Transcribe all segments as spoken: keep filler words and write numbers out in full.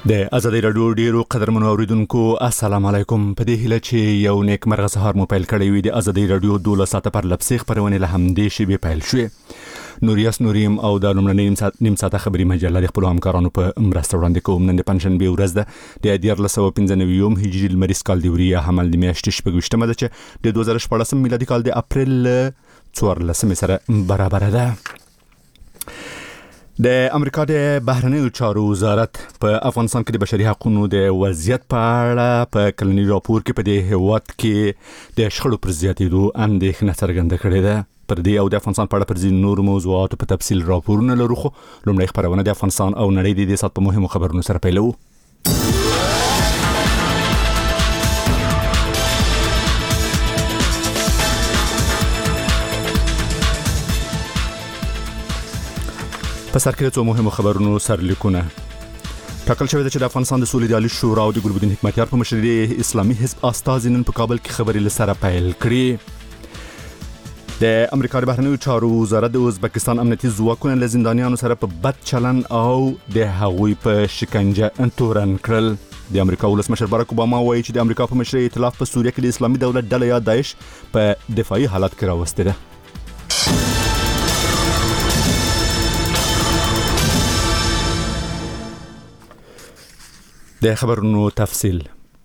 د ازادي رادیو ډیرو قدرمنو اوریدونکو السلام علیکم. په دې هیله چې یو نیک مرغه سهار مو پیل کړی وي. د ازادي رادیو دوله ساعته پر لپسې خبرونه له همدې شی به پیل شوې. نوریاس نوریم او د لومړنۍ نیم ساعت نیم ساعته خبري مجله د خپل همکارانو په مرسته وړاندې کوم. نن د پنځشنبه ورځ ده د دیار لسو پنځنوي هجري المریز کال دی وریا حمل د میاشتې شپږشتمه ده چې د دوه زره شپږ میلادي کال د اپریل څوارلسمه سره برابر ده. د امریکا د بهرنیو چارو وزارت په افغانستان کې د بشري حقوقو د وضعیت په اړه په کلنی راپور کې په دې هیواد کې د شخړو پر زیاتېدو اندېښنه څرګنده کړې ده. پر دې او د افغانستان په اړه پر ځینو نورو موضوعاتو په تفصیل راپورونه لرو، خو لومړی خبرونه د افغانستان او نړۍ د دې سات په مهمو خبرونو سره پیلوو. په سر کې څو مهمو خبرونو سرلیکونه. ټاکل شوی چې د افغانستان د سولې د عالی شورا او د ګلبدین حکمتیار په مشرۍ اسلامي حزب استازي نن په کابل کې خبرې لسره پیل کړې. د امریکا د بهرنیو چارو وزارت د ازبکستان امنیتي ځواکونه له زندانیانو سره په بد چلن او د هغوی په شکنجه تورن کړل. د امریکا ولسمشر باراک اوباما وایي چې د امریکا په مشرۍ ائتلاف په سوریه کې د اسلامي دولت ډله یا داعش په دفاعي حالت کې راوستې ده. د خبرونو تفصیل.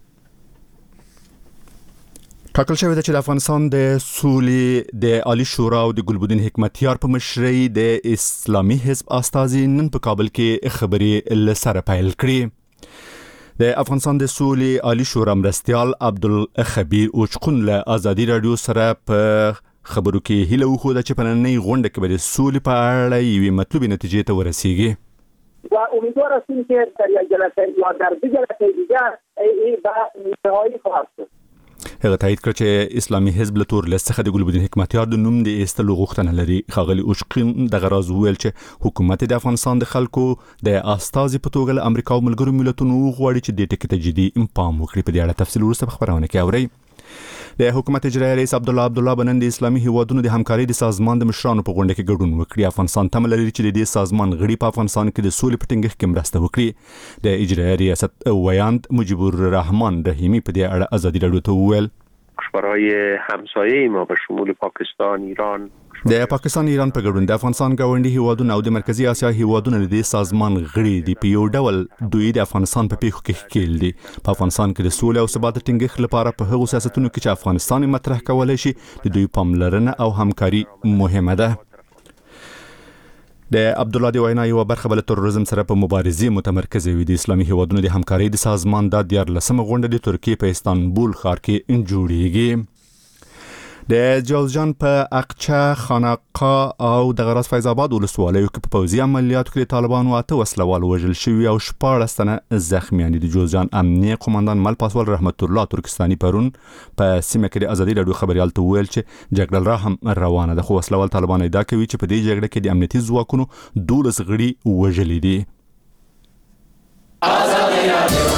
ټاکل شوی چې د افغانستان د سولې د عالی شورا او د ګلبدین حکمتیار په مشرۍ د اسلامي حزب استازي نن په کابل کې خبرې لسره پیل کړې. د افغانستان د سولې عالی شورا مرستیال عبدالخبیر اوچقون له ازادي رادیو سره په خبرو کې هیله وکړه چې په نننۍ غونډه کې به د سولې په اړه یوې مطلوبې نتیجې ته ورسیږي و امیدوار هستیم که در یک جلسه یا در دو جلسه دیگر این بحث نهایی خواهد شد. هغه تایید کړ چې اسلامي حزب له تور لیست څخه د ګلبدین حکمتیار د نوم د ایستلو غوښتنه لري. ښاغلي اوچقین د غراز ویل چې حکومت د افغانستان د خلکو د استازي په توګه له امریکا او ملګرو ملتونو غواړي چې د ټکی ته جدي پام وکړي. په دې اړه تفصیل وروسته په خبرونه کې اورئ. د حکومت اجرایي رئیس عبدالله عبدالله بنن د اسلامي هیوادونو د همکارۍ د سازمان د مشرانو په غونډه کې ګډون وکړي. افغانستان تمه لري چې د دې سازمان غړي په افغانستان کې د سولې په ټینګښت کې مرسته وکړي. د اجرایي ریاست ویاند مجیب الرحمن رحیمی په دې اړه ازادي رادیو ته وویل کشورهای همسایه ما به شمول پاکستان، ایران د پاکستان ایران په ګډون د افغانستان ګاونډي هیوادونه او د مرکزی اسیا هیوادونه د سازمان غړي دي. په یو ډول دوی د افغانستان په پیښو کې ښکیل دي. په افغانستان کې د سولې او ثبات ټینګښت لپاره په هغو سیاستونو کې چې افغانستان مطرح کولای شي د دوی پاملرنه او همکاري مهمه ده. د عبدالله دی وینا یو برخه بل تروریزم سره په مبارزې متمرکز وي. د اسلامي هیوادونو د همکارۍ د سازمان د دیار لسمه غونډه د ترکیې په استانبول ښار کې جوړیږي. د جوزجان په اقچه، خانقاه او د غراس فیض آباد ولسوالیو کې په پوځي عملیاتو کې د طالبانو اته وسلوال وژل شوي او شپاړس تنه زخمیان دي. د جوزجان امنیه قومندان مل پاسوال رحمت الله ترکستاني پرون په سیمه کې د ازادي رادیو خبريال ته ویل چې جګړه لا هم روانه ده، خو وسلوال طالبان ادعا کوي چې په دې جګړه کې د امنیتي ځواکونو دولس غړي وژلي دي. ازادي رادیو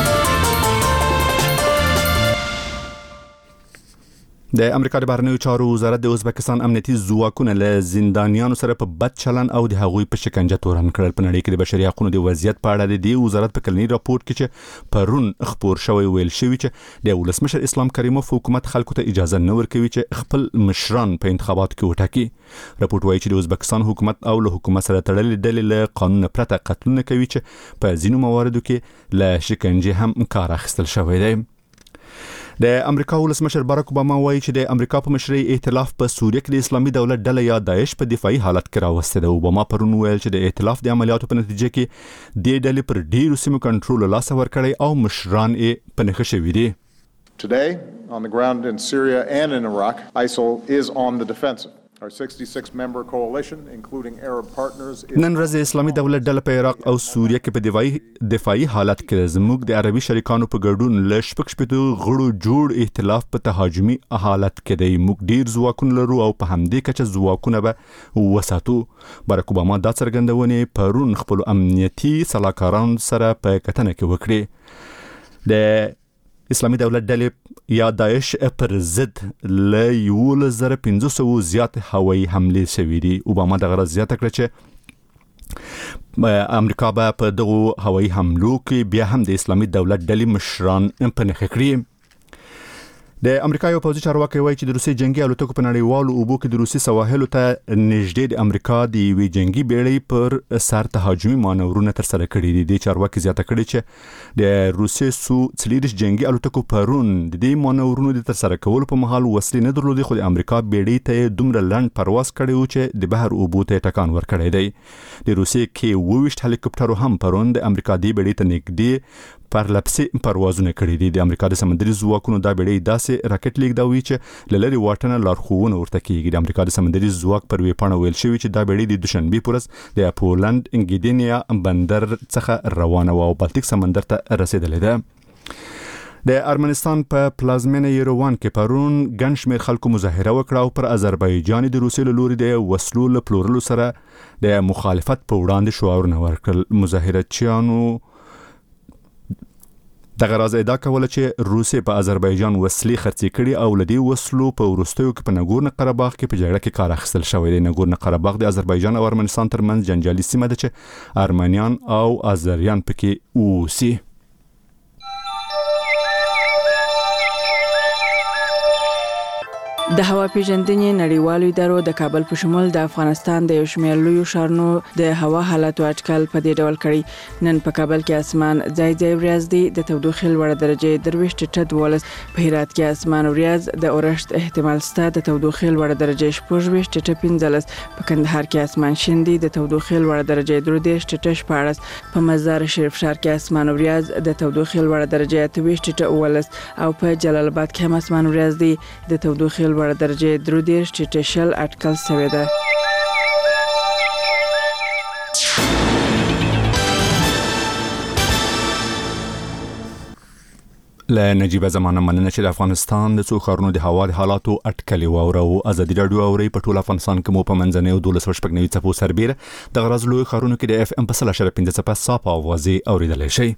د امریکا د بهرنیو چارو وزارت د ازبکستان امنیتي ځواکونه له زندانیانو سره په بد چلن او د هغوی په شکنجه تورن کړل. په نړۍ کې د بشري حقوقو د وضعیت په اړه د دې وزارت په کلنی راپور کې چې پرون خبر شوی ویل شوی چې د ولسمشر اسلام کریموف حکومت خلکو ته اجازه نه ورکوي چې خپل مشران په انتخاباتو کې وټاکي. راپور وايي چې د ازبکستان حکومت او له حکومت سره تړلې ډلې له قانون پرته قتلونه کوي چې په ځینو مواردو کې له شکنجه هم کار اخیستل شوی دی. د امریکا ولسمشر باراک اوباما وایي چې د امریکا په مشرۍ ائتلاف په سوریه کې د اسلامي دولت ډله یا داعش په دفاعي حالت کې راوستې ده. اوباما پرون ویل چې د ائتلاف د عملیاتو په نتیجه کې د ډلې پر ډیرو سیمو کنټرول لاس ورکړی او مشران یې په نښه شوي دي. Today on the ground in Syria and in Iraq, I S I L is on the defensive. Our sixty-six member coalition including Arab partners نن ورځ اسلامي دولت ډله په عراق او سوریه کې په دفاعي دفاعي حالت کې زموږ د عربي شریکانو په ګډون ل شپږ شپږ غړو جوړ ائتلاف په تهاجمي حالت کې دی. موږ ډیر ځواکونه لرو او په همدې کچه ځواکونه به وساتو. باراک اوباما دا څرګندونه پرون خپل امنیتي سلاکارانو سره په کتنه کې وکړه. د اسلامي دولت ډلې یا داعش پر ضد له یولس زره پنځه سوه زیات هوایي حملې شوې دي. اوباما د غرض زیاته کړه چې امریکا به په دغه هوایي حملو کې بیا هم د اسلامي دولت ډلې مشران په نښه کړي. د امریکا یو پوځي چارواکي وایي چې د روسي جنگي الوتکو په نړیوالو اوبو کې د روسي سواحلو ته نږدې د امریکا د یوې جنگي بیړۍ پر سر تهاجمي مانورونه تر سره کړي دي. د چارواکي زیاته کړي چې د روسي سو څلوریش جنگي الوتکو پرون د دې مانورونو د تر سره کولو په مهال وسلې نه درلودي، خو د امریکا بیړۍ ته دومره لنډ پرواز کړی و چې د بحر اوبو ته ټکان ورکړی دی. د روسي کې وویشت هلیکوپټرو هم پرون د امریکا د بیړۍ ته نږدې پرلپسې پروازونه کړي دي. د امریکا د سمندري ځواکونو دا بیړۍ داسې راکټ لیږدوي چې له لرې واټنه لارښوونه ورته کیږي. د امریکا د سمندري ځواک پر ویب پاڼه ویل شوی چې دا بیړۍ د دوشنبه پر ورځ د پولند انګیدینیا بندر څخه روانه و او بالتیک سمندر ته رسیدلې ده. د ارمنستان په پلازمینه یروان کې پرون ګڼ شمېر خلکو مظاهره وکړه او پر آذربایجان د روسیې له لوري د وسلو له پلورلو سره د مخالفت په وړاندې شعارونه ورکړل. مظاهرچیانو دغه راز ادعا کوله چې روسیې په آذربایجان وسلې خرڅې کړي او لدی وسلو په وروستیو کې په نګورن قرهباغ کې په جګړه کې کار اخیستل شوی دی. نګورن قرهباغ د آذربایجان او ارمنستان ترمنځ جنجالي سیمه ده چې ارمنیان او آذریان پکې اوسي. د هوا پیژندنې نړیوالو ادارو د کابل په شمول د افغانستان د یو شمېر لویو ښارونو د هوا حالت اټکل په دې ډول کړی. نن په کابل کې اسمان ځای ځای وریځ دی، د تودوخې لوړه درجه درویش ټټه دولس، په هرات کې اسمان وریځ د اورښت احتمال شته، د تودوخې لوړه درجه شپږ ټټه پنځلس، په کندهار کې اسمان شین دی، د تودوخې لوړه درجه درې دېرش ټټه شپاړس، په مزار شریف ښار کې اسمان وریځ د تودوخې لوړه درجه اته ټټه اوولس، او په جلال آباد کې هم اسمان وریځ دی، د تودوخې لوړه درجه درې دېرش ټټه شل اټکل شوی ده. له نجیبه زمانه مننه چې د افغانستان د څو ښارونو د هوا د حالاتو اټکلې واورو. ازادي راډیو اوري په ټول افغانستان کې مو په منځنۍ دولس شپږ نوي څپو سربېره د غرض لوی ښارونو کې د اف ام په سل اشاریه پنځه څپه صاف اوازې اوریدلی شي.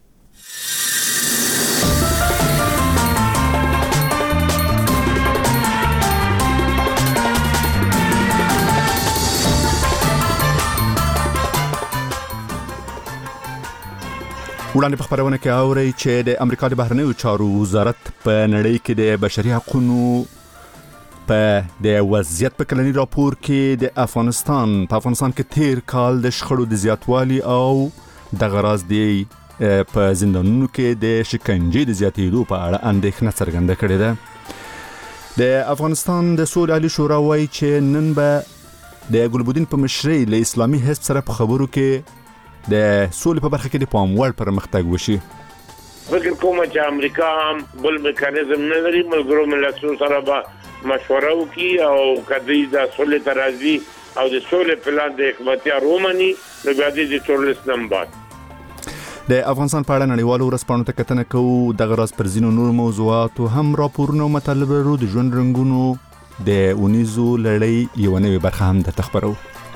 وړاندې په خبرونه کې اوري چې د امریکا د بهرنیو چارو وزارت په نړۍ کې د بشري حقوقو په د وضعیت په کلنی راپور کې د افغانستان په افغانستان کې تیر کال د شخړو د زیاتوالي او د غراض دی په زندانونو کې د شکنجې د زیاتېدو په اړه اندېښنه څرګنده کړې ده. د افغانستان د سولې عالی شورا وایي چې نن به د ګلبودین په مشرۍ له اسلامي حزب سره په خبرو کې د سولې په برخه کې د پام وړ پرمختګ وشي. فکر کوم چې امریکا هم بل میکانیزم نه لري، ملګرو ملتونو سره به مشوره وکړي او کدی د سولې ترازی او د سولې پلان د حکومتیار ومني نو بیا د ټولنیز نمبر. د افغانستان په اړه نړیوالو ورځپاڼو ته کتنه کوو. د غراض پر ځینو نور موضوعاتو هم راپورونه او مطالبه د ژوند رنګونو د اونیزو لړۍ یو نوې برخه هم د تخبرو.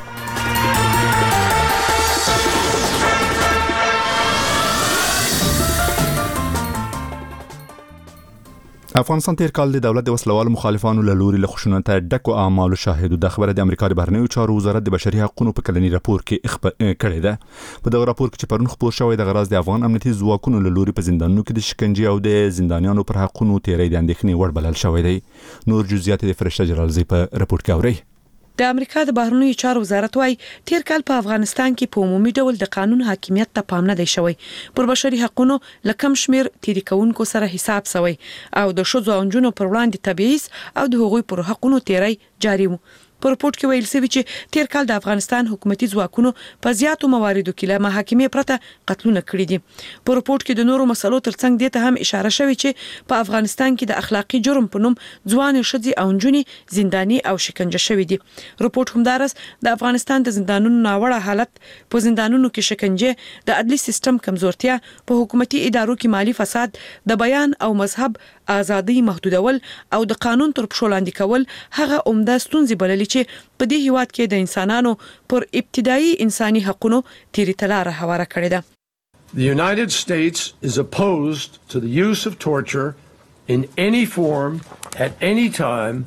افغانستان تیر کال د دولت د وسلوال مخالفانو له لوري له خشونت ډکو اعمالو شاهد د خبره د امریکا د بهرنیو چارو وزارت د بشري حقوقو په کلنی راپور کې کړی ده. په دغه راپور کې چې پرون خبر شوی د غراض د افغان امنیتي ځواکونو له لوري په زندانونو کې د شکنجې او د زندانیانو پر حقوقو تیری د اندېښنې وړ بلل شوی دی. نور جزئیات د فرشته جلالزی په راپور کې اوري. د امریکا د بهرنیو چارو وزارت وايي تیر کال په افغانستان کې په عمومي ډول د قانون حاکمیت ته پام نه دی شوی، پر بشري حقوقو لکم شمیر تیری کوونکو سره حساب شوی او د شذو او جنونو پر وړاندې تبعیض او د حقوقي پر حقوقو تیری جاری و. په رپورت کې ویل شوی چې تیر کال د افغانستان حکومتي ځواکونو په زیاتو مواردو کې له محاکمې پرته قتلونه کړي دي. په رپورت کې د نورو مسلو ترڅنګ دې ته هم اشاره شوی چې په افغانستان کې د اخلاقی جرم په نوم ځوان ښځې او نجونې زنداني او شکنجه شوی دي. رپورت همدارس د افغانستان د زندانونو ناوړه حالت، په زندانونو کې شکنجه، د عدلي سیستم کمزورتیا، په حکومتي ادارو کې مالی فساد، د بیان او مذهب ازادي محدودول او د قانون تر پښو لاندې کول هغه عمده ستونزې بللې چې په دې هیواد کې د انسانانو پر ابتدایي انساني حقوقو تیری تلاره هواره کړې ده. The United States is opposed to the use of torture in any form at any time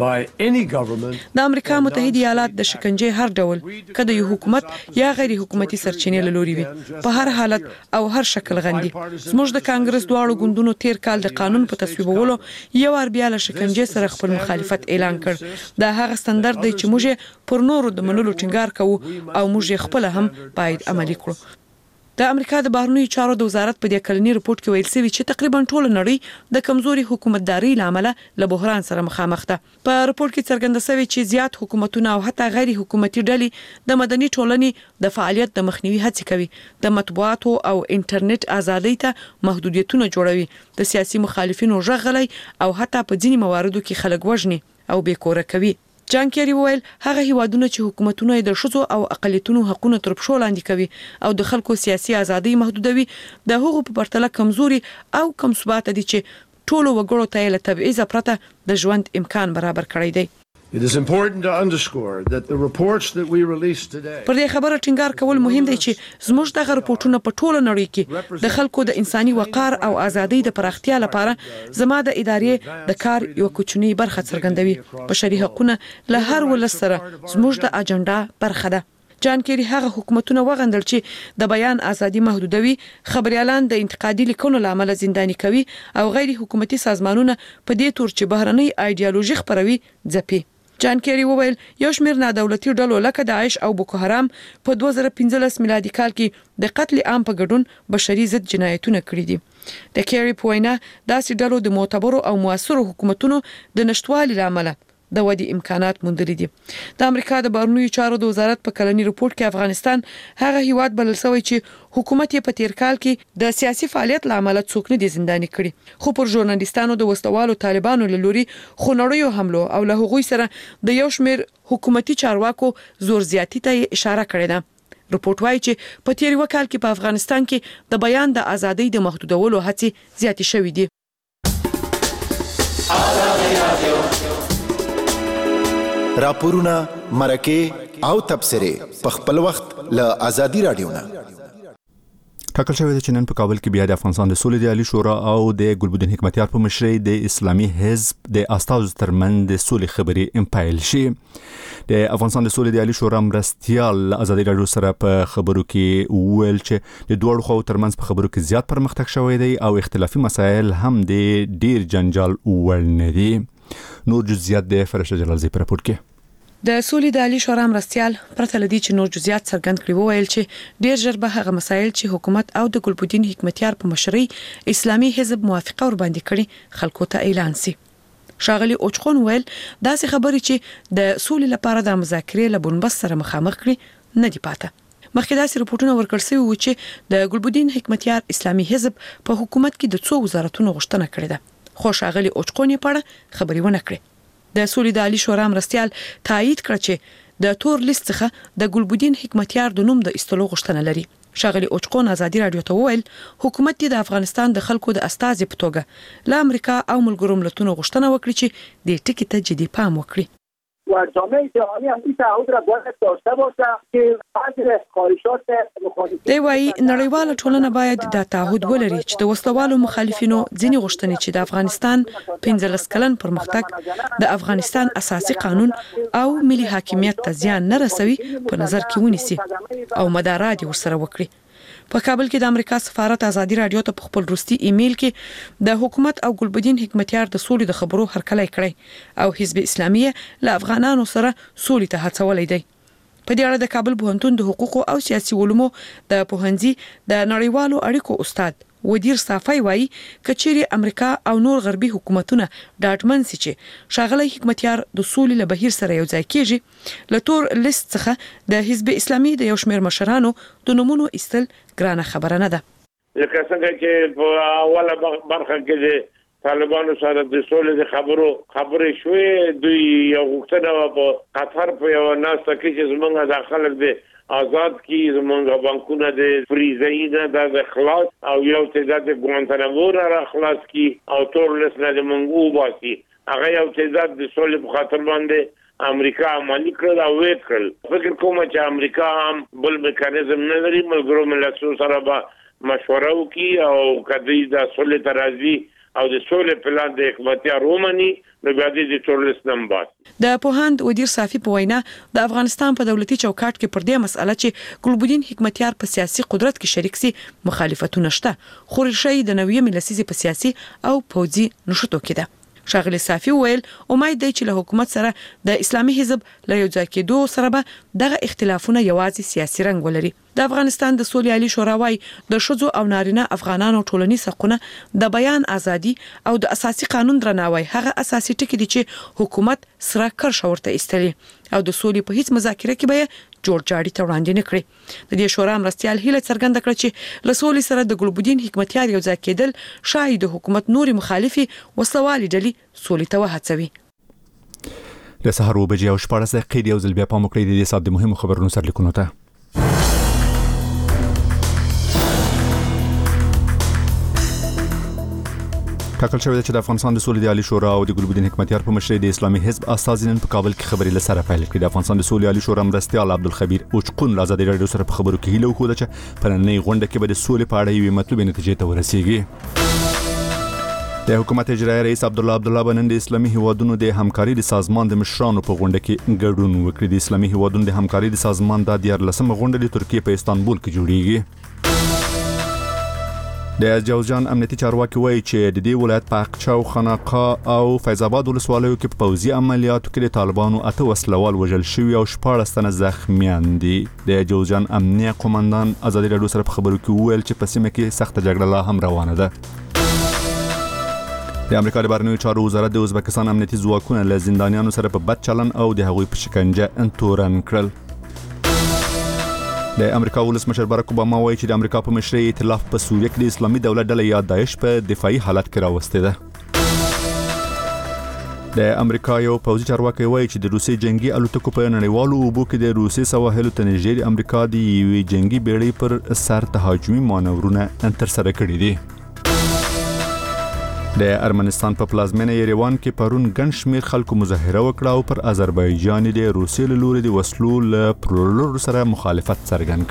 by any government. د امریکا متحده ایالات د شکنجې هر ډول کله یو حکومت یا غیر حکومتي سرچینې له لوري وي په هر حالت او هر شکل غندي. زموږ د کانګرس دواړو ګوندونو تیر کال د قانون په تصویبولو یو ار بیا له شکنجې سره خپل مخالفت اعلان کړ. دا هغه ستاندرد دی چې موږ پر نورو د منلو ټینګار کوو او موږ خپل هم باید عملي کړو. د امریکا د بهرنیو چارو د وزارت په دې کلنی رپورت کې ویل شوی چې تقریبا ټول نړۍ د کمزوري حکومتداري لامل له بحران سره مخامخ ده. په رپورت کې څرګنده شوی چې زیات حکومتونه او حتی غیر حکومتي ډلې د مدني ټولنې د فعالیت د مخنیوي هڅې کوي، د مطبوعاتو او انټرنیټ ازادۍ ته محدودیتونه جوړوي، د سیاسي مخالفینو ژغلي او حتی په ځینې مواردو کې خلک وژني او بیکوره کوي. جان کیری وویل هغه هیوادونه چې حکومتونه د ښځو او اقلیتونو حقوقونه تر پښو لاندې کوي او د خلکو سیاسي ازادي محدودوي د هغو په پرتله کمزوري او کم ثبات دي چې ټولو وګړو ته له تبعیض پرته د ژوند امکان برابر کړی دی. It is important to underscore that the reports that we released today. پر دې خبره ټینګار کول مهم دی چې زموږ دغه رپورټونه په ټوله نړۍ کې د خلکو د انساني وقار او ازادۍ د پراختیا لپاره زما د ادارې د کار یو کوچنی برخه څرګندوي. بشري حقوقونه له هر ولس سره زموږ د اجنډا برخه ده. جان کیری هغه حکومتونه وغندل چې د بیان ازادي محدودوي، خبريالان د انتقادي لیکونو لامل زنداني کوي او غیر حکومتي سازمانونه په دې تور چې بهرنۍ ایډیالوژي خپروي ځپي. جان کیری وویل یو شمېر نادولتي ډلو لکه داعش او بوکو حرام په دوه زره پنځلس میلادي کال کې د قتل عام په ګډون بشري ضد جنایتونه کړي دي. د کیری په وینا داسې ډلو د معتبرو او موثرو حکومتونو د نشټوالي لامل د ودی امکانات موندلي دي. د امریکا د بهرنیو چارو د وزارت په کلنی رپورت کې افغانستان هغه هیواد بلل شوی چې حکومت یې په تیر کال کې د سیاسي فعالیت لامل څوک نه دي زنداني کړي، خو پر ژورنالیستانو د وسلوالو طالبانو له لوري خونړیو حملو او له هغوی سره د یو شمېر حکومتي چارواکو زور زیاتی ته اشاره کړې ده. رپورت وايي چې په تیر وکال کې په افغانستان کې د بیان د ازادۍ د محدودولو هڅې زیاتې شوې دي. راپورونه، مرکه او تبصره په خپل وخت له ازادي رادیو نه ټاکل شوی دی چې نن په کابل کې بیا د افغانستان د سولې د عالی شورا او د ګلبدین حکمتیار په مشرۍ د اسلامي حزب د استازو ترمنځ د سولې خبرې امپایل شي. د افغانستان د سولې د عالی شورا مرستیال ازادي رادیو سره په خبرو کې وویل چې د دوه خواو ترمنځ په خبرو کې زیات پرمختګ شوی دی او اختلافي مسایل هم د ډیر جنجال وړ نه دي. نور جزئیات د فرشته جلالزی پر راپور کې. د سولې د عالی شورا مرستیال پرته لدی چې نور جزئیات څرګند کړي وویل چې ډیر ژر به هغه مسایل چې حکومت او د ګلبدین حکمتیار په مشرۍ اسلامي حزب موافقه ور باندې کړي خلکو ته اعلان سي. شاغلی اوچخون ویل داسې خبرې چې د سولې لپاره د مذاکرې له بنبست سره مخامخ کړي نه دی پاته. مخکې داسې رپورټونه ورکړ شوي و چې د ګلبدین حکمتیار اسلامي حزب په حکومت کې د څو وزارتونو غوښتنه کړې ده، خو شاغلی اوچخون یې پړه خبرې ونه کړې. د سولې د عالی شورا مرستیال تایید کړ چې د تور لیست څخه د ګلبدین حکمتیار د نوم د استلو غوښتنه لري. شاغلی اوچخون ازادي رادیو ته وویل حکومت د افغانستان د خلکو د استازي په توګه له امریکا او ملګرو ملتونو غوښتنه وکړي چې د ټکی ته جدي پام وکړي. و جامعه جهانی هم این تعهد را باید داشته باشه که بعضی خواهشات مخالفین دی وايي نړیواله ټولنه باید د تعهد ولري چې د وسلوالو مخالفینو ځینې غوښتنې چې د افغانستان پنځلس کلن پرمختګ د افغانستان اساسي قانون او ملي حاکمیت ته زیان نه رسوي په نظر کې ونیسي او مدارات ورسره وکړي. په کابل کې د امریکا سفارت ازادي رادیو ته په خپل روسي ایمیل کې د حکومت او ګلبدین حکمتیار د سولې د خبرو هرکلی کړی او حزب اسلامي له افغانانو سره سولې ته هڅولې دی. په دې اړه د کابل پوهنتون د حقوقو او سیاسي علومو د پوهنځي د نړیوالو اړیکو استاد ودیر صافی وایي کچېری امریکا او نور غربي حکومتونه ډاډمن سي چې شاغلی حکمتیار د سولې له بهیر سره یو ځای کیږي. له تور لیست څخه د حزب اسلامي د یو شمېر مشرانو د نومونو ایستل ګرانه خبره نه ده. لکه څنګه چې په اوله برخه کې د طالبانو سره د سولې د خبرو خبرې شوې، دوی یو غوښتنه په قطر په یو ناسته کې چې زمونږ د خلک د آزاد کی زمونږ بانکونه د فریزینه د خلاص او یو تعداد ګوانتانامو را خلاص کی او تور لیست نه د منغو باسي. هغه یو تعداد د سولې په خاطر باندې امریکا عملی کړل او ویټ کړل. فکر کوم چې امریکا هم بل میکانیزم نه لري، ملګرو ملتونو سره به مشوره وکړي او کدی د سولې ترازی او د سولې پلان د حکومتیار ومني نو بیا د تورلیست نمبر د پوهاند ودیر صافي په وینا د افغانستان په دولتي چوکاټ کې پر دې مسله چې ګلبدین حکمتیار په سیاسي قدرت کې شریک سي مخالفتونه شته خو ریښې د نوې ملسیزي په سیاسي او پوځي نشټو کې ده شاغلی صافي ویل امید دی چې له حکومت سره د اسلامي حزب له یو ځای کېدو سره به دغه اختلافونه یوازې سیاسي رنګ ولري د افغانستان د سولې عالی شورا وايي د ښځو او نارینه افغانانو ټولنیز حقوقونه د بیان ازادي او د اساسي قانون درناوی هغه اساسي ټکي دي چې حکومت سره کرښه ورته ایستلي او د سولې په هیڅ مذاکره کې به جوړ جاړي ته وړاندې نه کړي د دې شورا مرستيال هیله څرګنده کړه چې له سولې سره د ګلبدین حکمتیار یو ځای کېدل شاهد حکومت نوري مخالفي وسوالي ډلې سولې ته وهڅوي د سحر وبجې او شپږ دقیقې دی او ځل بیا په مکړې د دې سات د مهمو خبرونو سره لیکونو ته ټاکل شوی چې د افغانستان د سولې عالی شورا او د ګلبدین حکمتیار په مشرۍ د اسلامي حزب اساسي نن په کابل کې خبري لسره پیل کړې د افغانستان د سولې عالی شورا مرستيال عبدالخبیر اوچقون آزادي رادیو سره په خبرو کې هیله وکړه چې په نننۍ غونډه کې به د سولې په اړه یوې مطلوبې نتیجې ته ورسیږي د حکومت اجرایي رئیس عبد الله عبد الله بنن د اسلامي هیوادونو د همکاري د سازمان د مشرانو په غونډه کې ګډون وکړي د اسلامي هیوادونو د همکاري د سازمان د دیارلسمه غونډه د ترکیه په استانبول کې جوړیږي د جوزجان امنیتي چارواکي وایي چې د دې ولایت په اقچاو خناقه او فیض آباد ولسوالیو کې په پوځي عملیاتو کې د طالبانو اته وسلوال وژل شوي او شپږ تنه زخمیان دي د جوزجان امنیه قومندان آزادي رادیو سره په خبرو کې ویل چې په سیمه کې سخت جګړه لا هم روانه ده د امریکا د بهرنیو چارو وزارت د ازبکستان امنیتي ځواکونه له زندانیانو سره په بد چلن او د هغوی په شکنجه انتورن کړل د امریکا ولسمشر باراک اوباما وایي چې د امریکا په مشرۍ ائتلاف په سوریه کې د اسلامي دولت ډله یا داعش په دفاعي حالت کې راوستې ده د امریکا یو پوځي چارواکي وایي چې د روسي جنگي الوتکو په نړیوالو اوبو کې د روسي سواحلو ته نږدې د امریکا د یوې جنگي بیړۍ پر سر تهاجمي مانورونه ترسره کړي دي د ارمنستان په پلازمینه یریوان کې پرون ګڼ شمېر خلکو مظاهره وکړه او پر آذربایجان د روسیې له لوري د وسلو له پلورلو سره مخالفت څرګند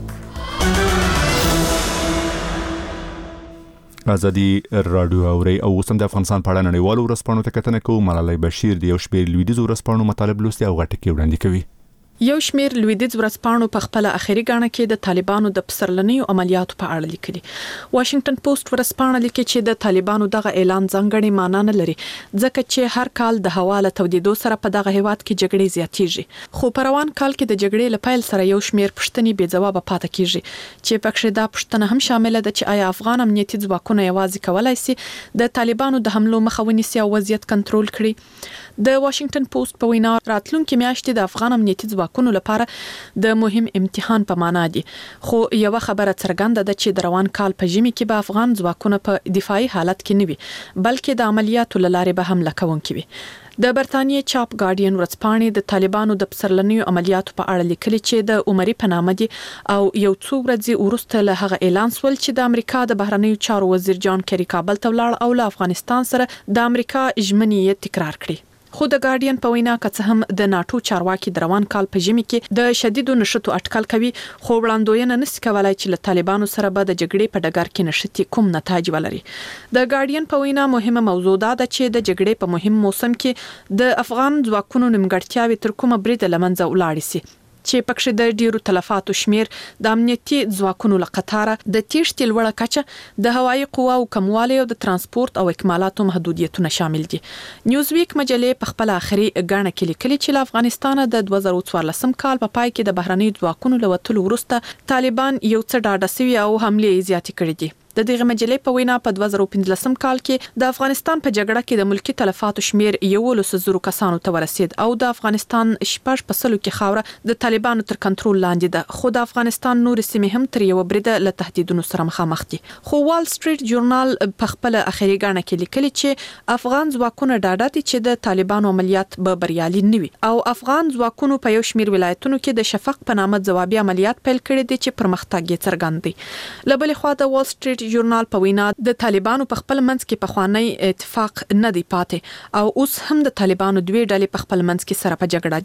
کړ ازادي رادیو اوري او اوس هم د افغانستان په اړه نړیوالو ورځپاڼو ته کتنه کوو ملالۍ بشیر د یو شمېر لویدیځو ورځپاڼو مطالب لوستي او غټه کې وړاندې کوي یو شمیر لویدیځ ورځپاڼو په خپل اخیری غاڼه کې د طالبانو د پسرلنیو عملیاتو په اړه لیکلي واشنگټن پوسټ ورځپاڼه لیکي چې د طالبانو دغه اعلان ځانګړي معنی نه لري ځکه چې هر کال د حواله تودیدو سره په دغه هیواد کې جګړې زیاتېږي خو په روان کال کې د جګړې لپاره سره یو شمیر پښتني بې ځواب پاتې کیږي چې پکې دا پښتنه هم شامل ده چې آیا افغان امنیتي ځواکونه یوازې کولای شي د طالبانو د حملو مخه ونیسي او وضعیت کنټرول کړي د واشنگټن پوسټ په وینا راتلونکي میاشتې د افغان امنیتي ځواکونو لپاره د مهم امتحان په معنا دي خو یو خبره څرګنده ده چې د روان کال په ژمي کې به افغان ځواکونه په دفاعي حالت کې نه وي بلکې د عملیاتو لاره به حمله کوونکي وي د برتانیې چاپ ګارډین ورځپاڼې د طالبانو د پسرلنیو عملیاتو په اړه لیکلي چې د عمري په نامه دي او یو څو ورځې وروسته له هغه اعلان شول چې د امریکا د بهرنیو چارو وزیر جان کری کابل ته ولاړ او له افغانستان سره د امریکا ژمنې تکرار کړې خو د ګارډین په وینا که هم د ناتو چارواکي د روان کال په ژمي کې د شدیدو نشټو اټکل کوي خو وړاندوینه نشي کولای چې له طالبانو سره به د جګړې په ډګر کې نشټي کوم نتایج ولري د ګارډین په وینا مهمه موضوع ده چې د جګړې په مهم موسم کې د افغان ځواکونو نیمګړتیاوې تر کومه برید لمنځه ولاړې سي چې پکې د ډیرو تلفاتو شمیر د امنیتي ځواکونو لقطاره د تیښتې لوړه کچه د هوایي قواو کموالی او د ترانسپورت او اکمالاتو محدودیتونه شامل دي نیوزویک مجلې په خپل اخري غاڼه کې لیکلي چې له افغانستان د دوه زره څوارلسم کال په پای کې د بهرنی ځواکونو له وټلو وروسته طالبان یو څه ډاډه سوي او حمله زیاتې کړې دي د دغه مجلې په وینا په دوه زره پنځلسم کال کې د افغانستان په جګړه کې د ملکی تلفاتو شمیر یو لس زرو کسانو ته ورسید او د افغانستان شپږ پسلو کې خاوره د طالبانو تر کنټرول لاندې ده خو د افغانستان نور سیمې هم تر یو برید له تهدیدونو سره مخامخ دي خو وال سټریټ جورنال په خپل اخیری غاڼه کې لیکلي چې افغان ځواکونه ډاډه دي چې د طالبانو عملیات به بریالي نه وي او افغان ځواکونو په یو شمیر ولایتونو کې د شفق په نامه ځوابي عملیات پیل کړي دي چې پرمختګ یې څرګند دي لبل خو د وال سټریټ ژورنال په وینا د طالبانو په خپل منځ کې په خوانی اتفاق نه دی پاتې او اوس هم د طالبانو دوی ډلې په خپل منځ کې سره په جګړه دي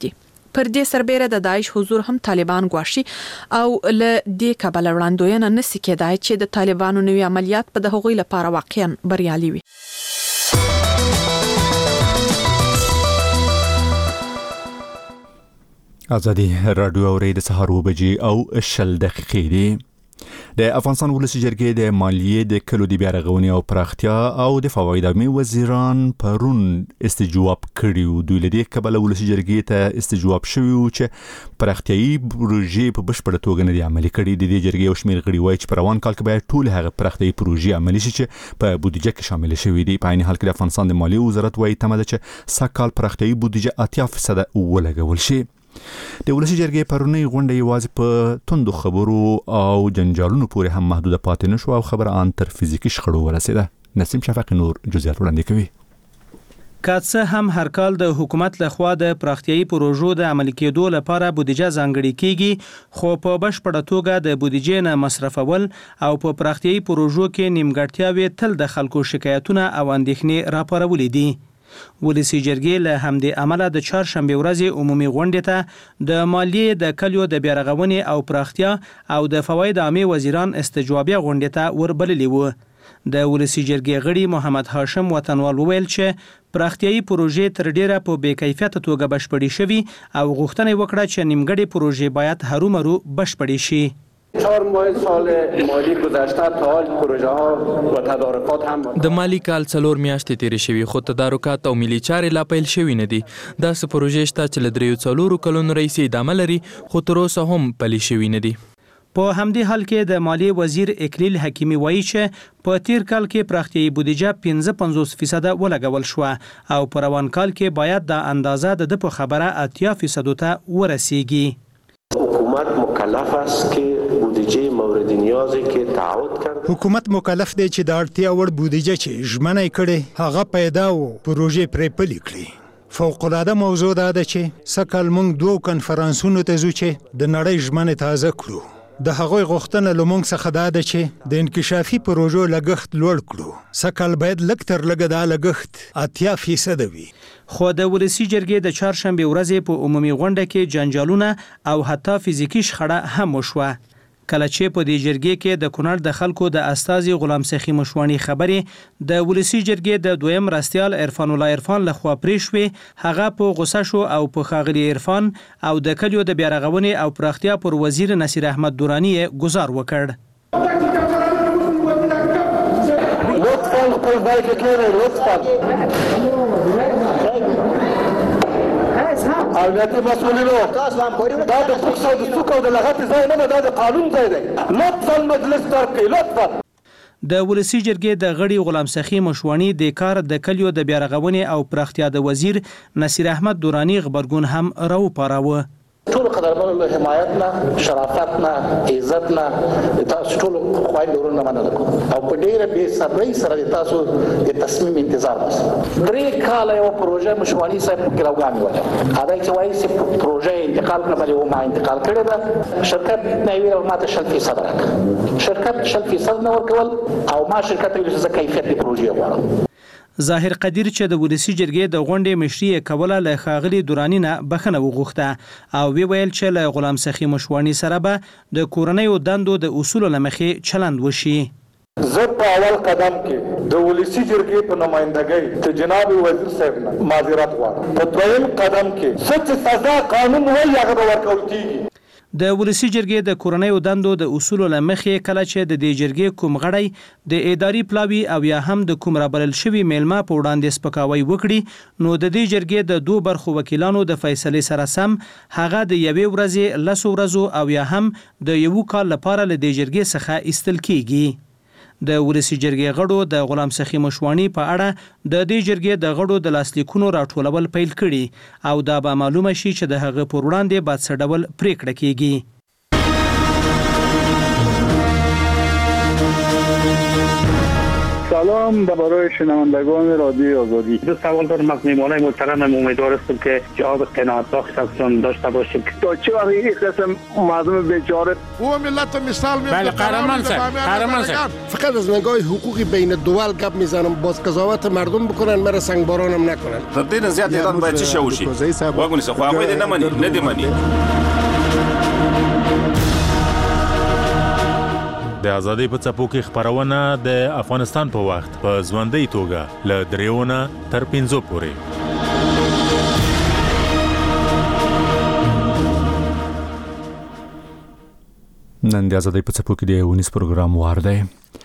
پر دې سربېره د داعش حضور هم طالبان غواړي او له دې کبله وړاندوینه نشي کېدای چې د طالبانو نوي عملیات په دغه لپاره واقعا بریالي وي. ازادي رادیو اوري د سهار و بجې او شل دقیقې دي. د افغانستان ولسی جرګې د مالیې د کلو د بیا رغونې او پراختیا او د فواید عامه وزیران پرون استجواب کړیو. دوی له دې کبله ولسی جرګې ته استجواب شوی چې پراختیايي پروژې په بشپړه توګه نه دي عملي کړي. د دې جرګې او شمیر غړي وایي چې په روان کال کې باید ټول هغه پراختیايي پروژې عملي شي چې په بودیجه کې شامل شوي دي. په عین حال کې د افغانستان د مالیې وزارت وایي تمه ده چې سږ کال پراختیايي بودیجه اتیا فیصد ولګول شي. د ولسی جرګې پرونی غونډه یوازې په توندو خبرو او جنجالونو پورې هم محدود پاتې نشو او خبره ان تر فزیکی شخړو ورسېده. نسیم شفق نور جزئیات وړاندې کوي. کاتسه هم هر کال د حکومت لخوا د پراختیايي پروژو د عملي کېدو لپاره بودیجه ځانګړې کیږي، خو په بشپړه توګه د بودیجې نه مصرفول او په پراختیايي پروژو کې نیمګړتیاوې تل د خلکو شکایتونه او اندېښنې راپارولې دي. ولسی جرګې له همدې عمله د چهارشنبه ورځې عمومي غونډې ته د مالیې د کلیو د بیا رغونې او پراختیا او د فواید عامه وزیران استجوابیه غونډې ته وربللې وو. د ولسی جرګې غړي محمد هاشم وطنوال وویل چې پراختیايي پروژې تر ډیره په بې کیفیته توګه بشپړې شوي او غوښتنه وکړه چې نیمګړې پروژې باید هرومرو بشپړې شي. چهار ماه سال مالی گذشته تا حال پروژه ها و تدارکات هم د مالی کال څلور میاشتې تیرې شوي خو تدارکات او ملي چارې لا پیل شوي نه دي. داسې پروژې شته چې له دریو څلورو کلونو راهیسې ادامه لري خو تر اوسه هم پلي شوي نه دي. په همدې حال کې د مالیې وزیر اکلیل حکیمی وایي چې په تیر کال کې پراختیايي بودیجه پنځه پنځوس فیصد ولګول شو او په روان کال کې باید د اندازه د په خبره اتیا فیصد ته ورسیږي. حکومت مکلف است که بودجه مورد نیازی که تعهد کرده حکومت مکلف دی چې د اړتیا وړ بودجه چې ژمنه کړي هغه پیدا او پروژې پرې پلي کړي. فوق العاده موضوع دا ده چې سکل موږ دوه کنفرانسونو ته ځو چې د نړۍ ژمنه تازه کړو. د هغوی غوښتنه له موږ څخه دا ده چې د انکشافي پروژو لګښت لوړ کړو. سکل باید لږ تر لږه دا لګښت اتیا فیصد وي. خو د ولسی جرګې د چهارشنبه ورځې په عمومي غونډه کې جنجالونه او حتی فزیکی شخړه هم وشوه. کله چې په دې جرګې کې د کونړ د خلکو د استازي غلام سخی مشوانی خبرې د ولسی جرګې د دویم راستیال عرفان الله عرفان لخوا پرې شوې، هغه په غوسه شو او په ښاغلي عرفان او د کلیو د بیا رغونې او پراختیا پر وزیر نصیر احمد درانی گزار وکړ. لطفاً خپل ځای کې کېنئ، لطفاً امنیتي مسؤلینو دا د فوکس او د څوک او د لغت ځای نه دا د قانون ځای دی. لطفاً مجلس ترک کړئ، لطفاً. د ولسی جرګې د غړي غلام سخی مشوانی د کار د کلیو د بیا رغونې او پراختیا د وزیر نصیر احمد درانی خبرګون هم راوپاراوه. ټول قدرمنو له حمایت نه، شرافت نه، عزت نه تاسو ټول خوایند ورونه مننه کوم او په ډیره بې صبرۍ سره تاسو د تصمیم انتظار وکړئ. درې کاله یو پروژه مشوانی صاحب په ګراوګان ولا هغه چې وایي چې پروژه انتقال کړه بلې و ما انتقال کړی ده. شرکت نه ویل ماته شل فیصد راکړه، شرکت شل فیصد نه ورکول او ما شرکت ویل چې کیفیت د پروژې غواړم. ظاهر قدیر چې د ولسی جرګې د غونډې مشري کوله له ښاغلي درانی نه بخنه وغوښته او وی ویل چې له غلام سخی مشوانی سره به د کورنیو دندو د اصول لمخې چلند وشي. زه په اول قدم کې د ولسی جرګې په نمائندګۍ ته جناب وزیر صاحب نه معذرت غواړم. په دویم قدم کې څه سزا قانون وایي هغه به ورکول کیږي. د ولسی جرګې د کورنیو دندو د اصول لمخې کله چې د دې جرګې کوم غړی د اداري پلاوی او یا هم د کوم رابلل شوی میلمه په وړاندې سپکاوی وکړي نو د دې جرګې د دوه برخو وکیلانو د فیصلې سره سم هغه د یوې ورځې لسو ورځو او یا هم د یو کال لپاره له دې جرګې څخه ایستل کیږي. د ولسی جرګې غړو د غلام سخی مشوانی په اړه د دې جرګې د غړو د لاسلیکونو راټولول پیل کړي او دا به معلومه شي چې د هغه پر وړاندې بعد څه ډول پریکړه کیږي. سلام برای شنوندگان رادیو آزادی. دو سوال دارم از میهمانای محترم. امیدوار هستم که جواب قناعت بخش ازشون داشته باشیم. تا چه وقت این قسم مردم بیچاره او ملت مثال میاد. بله قهرمان صاحب، قهرمان صاحب. فقط از نگاه حقوقی بین دول گپ میزنم، باز قضاوت مردم بکنن، مرا سنگبارانم نکنن. تر دې زیات ایران باید چی شوشي واګونی څه خو هغه نه مني نه دی مني. د ازادۍ په څپو کې خبرونه د افغانستان په وخت په ځوندۍ توګه ل دریونه تر پنځو پورې. نن د ازادۍ په څپو کې د ونیس پروګرام وار دی.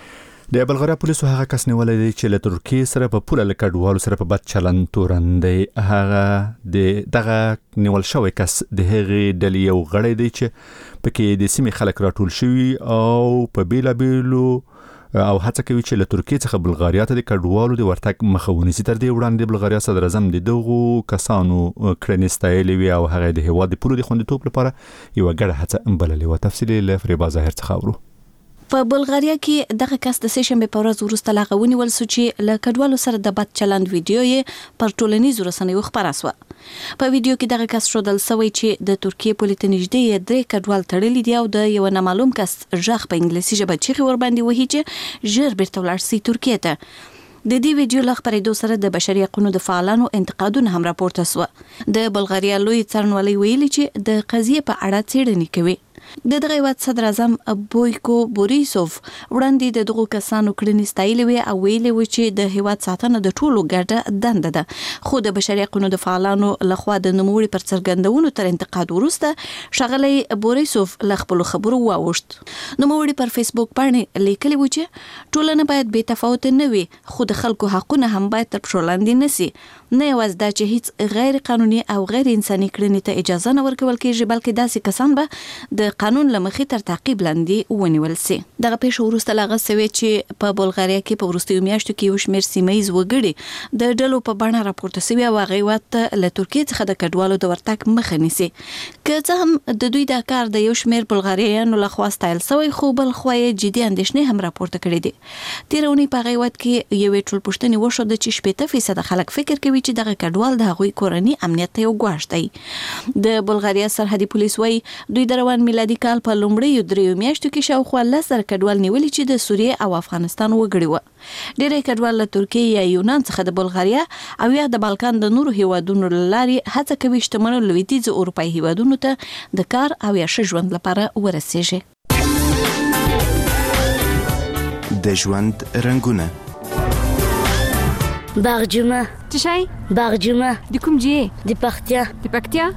د بلغاریا پولیسو هغه کس نیولې دی چې له ترکیې سره په پوله لکډوالو سره په بد چلند تورندې هغه د دغه نیول شوی کس د هغې ډلې یو غړی دی چې پکې د سیمې خلک راټول شوي او په بیلابیلو او هڅه کوي چې له ترکیې څخه بلغاریا ته د کډوالو د ورتګ مخه ونیسي. تر دې وړاندې د بلغاریا صدر اعظم د دغو کسانو کړنې ستایلې وې او هغه د هېواد د پولو د خوندیتوب لپاره یوه ګډه هڅه بللې وه. تفصیل یې له فریبا ظاهر څخه اورو. په بلغاریا کې دغه کس د سېشنبې په ورځ وروسته لا ونیول شو چې له کډوالو سره د بد چلند ویډیو یې پر ټولنیزو رسنیو خپره شوه. په ویډیو کې دغه کس ښودل شوی چې د ترکیې پولې ته نږدې درې کډوال تړلي دي او د یو نامعلوم کس غږ په انګلیسي ژبه چیغې ورباندې وهي چې ژر بیرته ولاړ شي ترکیې ته. د دې ویډیو له خبرېدو سره د بشري حقوقو د فعالانو انتقادونه هم راپورته شوه. د بلغاریا لوی څارنوالۍ ویلي چې د قضیې په اړه څېړنې کوي. د دغه هیواد صدر اعظم بویکو بوریسوف وړاندې د دغو کسانو کړنې ستایلې وې او ویلي و چې د هیواد ساتنه د ټولو ګډه دنده ده. خو د بشري حقوقو د فعالانو لخوا د نوموړي پر څرګندونو تر انتقاد وروسته ښاغلی بوریسوف له خپلو خبرو واوښت. نوموړي پر فیسبوک باندې لیکلي و چې ټولنه باید بې تفاوته نه وي، خو د خلکو حقونه هم باید تر پښو لاندې نه سي. نه یوازې دا چې هیڅ غیر قانوني او غیر انساني کړنې ته اجازه نه ورکول کېږي، بلکې داسې کسان به د قانون له مخې تر تعقیب لاندې ونیول سي. دغه پیښه وروسته لا غسوي چې په بلغاریا کې په وروستیو میاشتو کې یو شمېر سیمه‌ییز وګړي د ډلو په بڼه راپورته شوي او هغه هیواد ته له ترکیې څخه د کډوالو د ورتګ مخه نیسي. که څه هم د دوی دا کار د یو شمېر بلغاریایانو لخوا ستایل شوی، خو بل خوا یې جدي اندېښنې هم راپورته کړي دي. تېره اونۍ په هغه هیواد کې یوې ټولپوښتنې وښوده چې شپېته فیصده خلک فکر کوي چې دغه کډوال د هغوی کورني امنیت ته یو ګواښ دی. د بلغاریا سرحدي پولیس وایي دوی د روان میلادي کال په لومړیو دریو میاشتو کې شاوخوا لس زره کډوال نیولي چې د سوریې او افغانستان وګړي وو. ډېری کډوال له ترکیې یا یونان څخه د بلغاریا او یا د بالکان د نورو هیوادونو له لارې هڅه کوي شتمنو لویدیځو اروپایي هیوادونو ته د کار او یا ښه ژوند لپاره ورسیږي. د ژوند رنګونه باغجمه. څه شی؟ باغجمه. د کوم ځای؟ د پکتیا. د پکتیا؟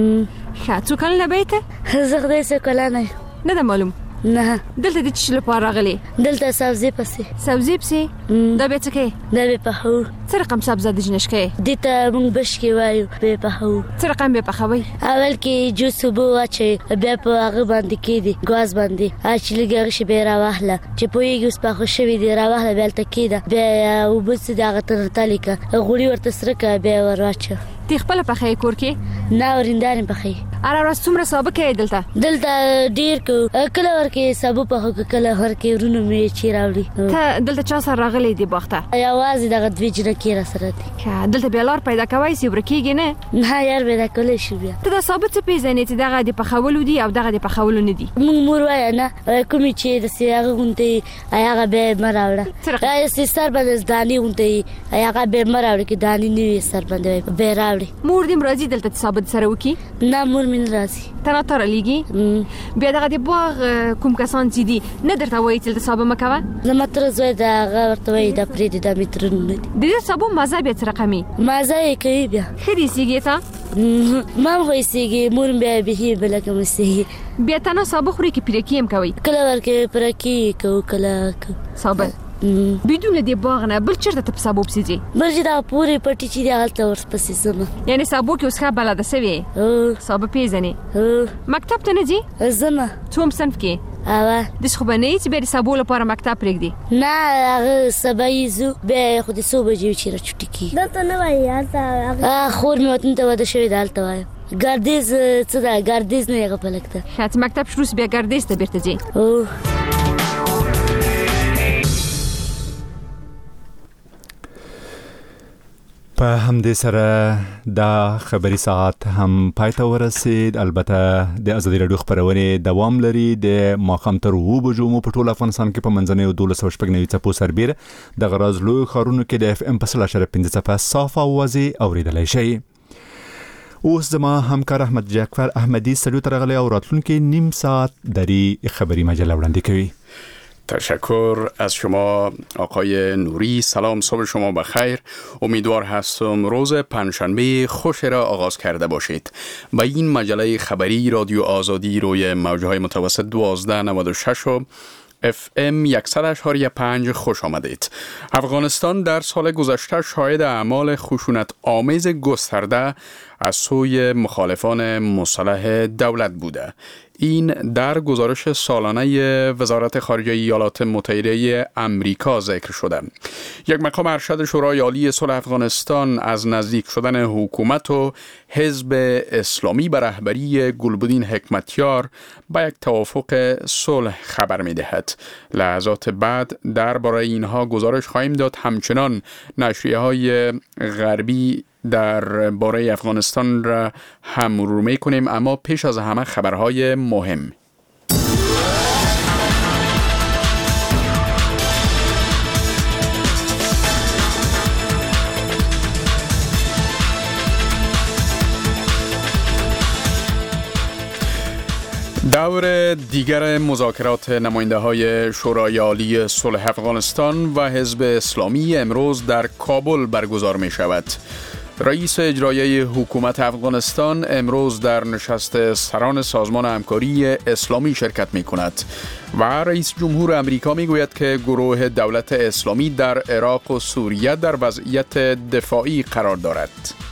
ښه، څو کلونه به یې؟ زه خدای څه کلانه یم. نه ده معلوم. نه. دلته د څه لپاره راغلی؟ دلته سبزي پسې. سبزي پسې؟ دا به څه کوي؟ دا به پخوو. څه رقم سبزه د جنش کوي؟ دې ته موږ بشکې وایو، به پخوو. څه رقم به پخوئ؟ اول کې جوس اوبه واچوي، بیا په هغه باندې کېږدي ګاز باندې، چې لږ هغه شي بیا یې راواخله، چې پوهېږي اوس پاخه شوي دي راواخله، بیا هلته کېږده، بیا اوبه څه د هغه ته تالې کړه، غوړي ورته سره کړه، بیا یې ور واچوه. تی خپله پخوې کور کې؟ نه، ورېندار یې پخوي. هره ورځ څومره سابه کوې دلته؟ دلته ډېر کوو، کله ورکې سابه پخو که کله ورکې ورونه مې چې راوړي. ته دلته چا سره راغلی دې باغ ته؟ یوازې دغه دوې جنکې را سره دي. دلته بیا لار پیدا کوی سي ورکېږي نه؟ نه یار پیدا کولی شو. بیا ته دا سابه څه پېژنې چې دغه د پخولو دي او دغه د پخولو نه دي؟ موږ مور وایه نه، کومې چې داسې هغه غوندې هغه بیا یې مه راوړه، داسې سر باندې دانې غوندې هغه بیا یې مه راوړه، که دانې نه وي سر باندې بیا یې راوړي. مور دې راځي دلته سابه سره وکړي؟ نه، مور مې نه راځي. ته راته رالیږي؟ بیا دغه د باغ کوم کسان چې دي نه درته وایي چې دلته سابه مه کوه؟ زما تره زوی د هغه ورته وایي دا پرېږدي، دا مې ترونه نه دي. د دې سابو مزه بیا څه رقمي؟ مزه یې کوي. بیا ښه دې ایسېږي ته؟ ما هم خو ایسېږي، مور مې بیا بېخي بله کوم ایسېږي. بیا ته نه سابه خوري که پیرکي هم کوئ؟ کله ورکې پیرکي کوو، کله کوو سابه. بدون دې باغ نه بل چېرته ته په سابو پسې ځې؟ بل چې دغه پورې پټي چې دی هلته ورپسې ځم. یعنې سابو کې اوس ښه بلده سوې؟ سابه پېژنې؟ مکتب ته نه ځې؟ ځم. څوم صنف کې؟ اوه. داسې خو به نه یې چې بیا د سابو لپاره مکتب پرېږدي؟ نه، هغه سبا یې ځو، بیا خو د څو بجې چې را چوټي کېږي. دلته نه وایي، هلته خور مې وطن ته واده شوې ده، هلته وایم. ګردیز څه ده؟ ګردیز نه هغه پلک ده. ښه، چې مکتب شروع سي بیا ګردیز ته بېرته ځې؟ په همدې سره دا خبري ساعت هم پای ته ورسید. البته د ازادي رادیو خبرونه دوام لري د ماخام تر و بجو مو په ټول افغانستان کې په منځنۍ او دولس شپږ نوي څپو سربېره د غراز لوی خارونو کې د اف ام په سل شر پنځه صفه صاف اوازي اوریدلای شي. اوس زما همکار احمد جعفر احمدی سلو ترغلی او راتلونکي نیم ساعت دری خبری مجله وړاندې کوي. تشکر از شما آقای نوری. سلام، صبح شما بخیر. امیدوار هستم روز پنجشنبه خوش را آغاز کرده باشید. با این مجله خبری رادیو آزادی روی موجهای متوسط دوازده نود و شش و اف ام صد و شش و پنج خوش آمدید. افغانستان در سال گذشته شاهد اعمال خشونت آمیز گسترده از سوی مخالفان مسلح دولت بوده. این در گزارش سالانه وزارت خارجه ایالات متحده آمریکا ذکر شده. یک مقام ارشد شورای عالی صلح افغانستان از نزدیک شدن حکومت و حزب اسلامی به رهبری گلبدین حکمتیار با یک توافق صلح خبر می دهد. لحظات بعد درباره اینها گزارش خواهیم داد. همچنان نشریه های غربی در باره افغانستان را هم مرور می کنیم، اما پیش از همه خبرهای مهم. دور دیگر مذاکرات نماینده های شورای عالی صلح افغانستان و حزب اسلامی امروز در کابل برگزار می شود. رئیس اجرایی حکومت افغانستان امروز در نشست سران سازمان همکاری اسلامی شرکت می کند و رئیس جمهور امریکا می گوید که گروه دولت اسلامی در عراق و سوریه در وضعیت دفاعی قرار دارد.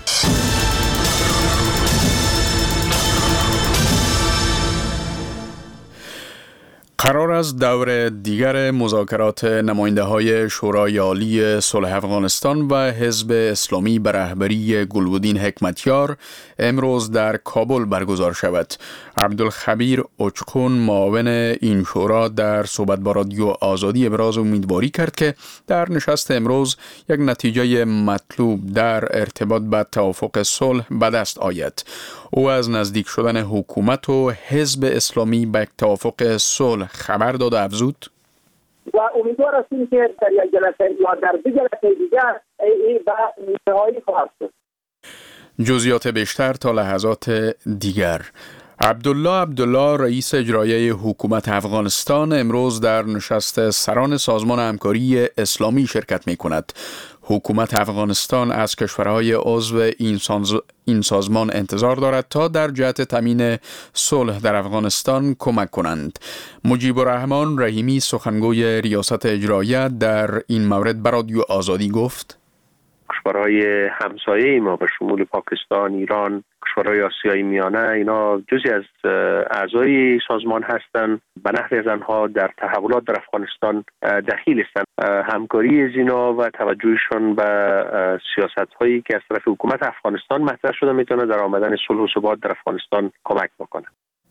قرار است دور دیگر مذاکرات نماینده های شورای عالی صلح افغانستان و حزب اسلامی به رهبری گلبدین حکمتیار امروز در کابل برگزار شود. عبدالخبیر اچقون معاون این شورا در صحبت با رادیو آزادی ابراز امیدواری کرد که در نشست امروز یک نتیجه مطلوب در ارتباط با توافق صلح به دست آید. او از نزدیک شدن حکومت و حزب اسلامی به توافق صلح خبر داد و افزود: و امیدوار هستیم که در یک جلسه یا در دو جلسه دیگر این به نهایی خواهد شد. جزئیات بیشتر تا لحظات دیگر. عبدالله عبدالله رئیس اجرایی حکومت افغانستان امروز در نشست سران سازمان همکاری اسلامی شرکت می کند. حکومت افغانستان از کشورهای عضو این سازمان انتظار دارد تا در جهت تامین صلح در افغانستان کمک کنند. مجیب الرحمن رحیمی سخنگوی ریاست اجرایی در این مورد به رادیو آزادی گفت: کشورهای همسایه ما به شمول پاکستان، ایران، کشورهای آسیای میانه، اینا جزئی از اعضای سازمان هستند. به نحوی از آنها در تحولات در افغانستان دخیل هستند. همکاری از اینا و توجهشون به سیاست هایی که از طرف حکومت افغانستان مطرح شده میتونه در آمدن صلح و ثبات در افغانستان کمک بکنه.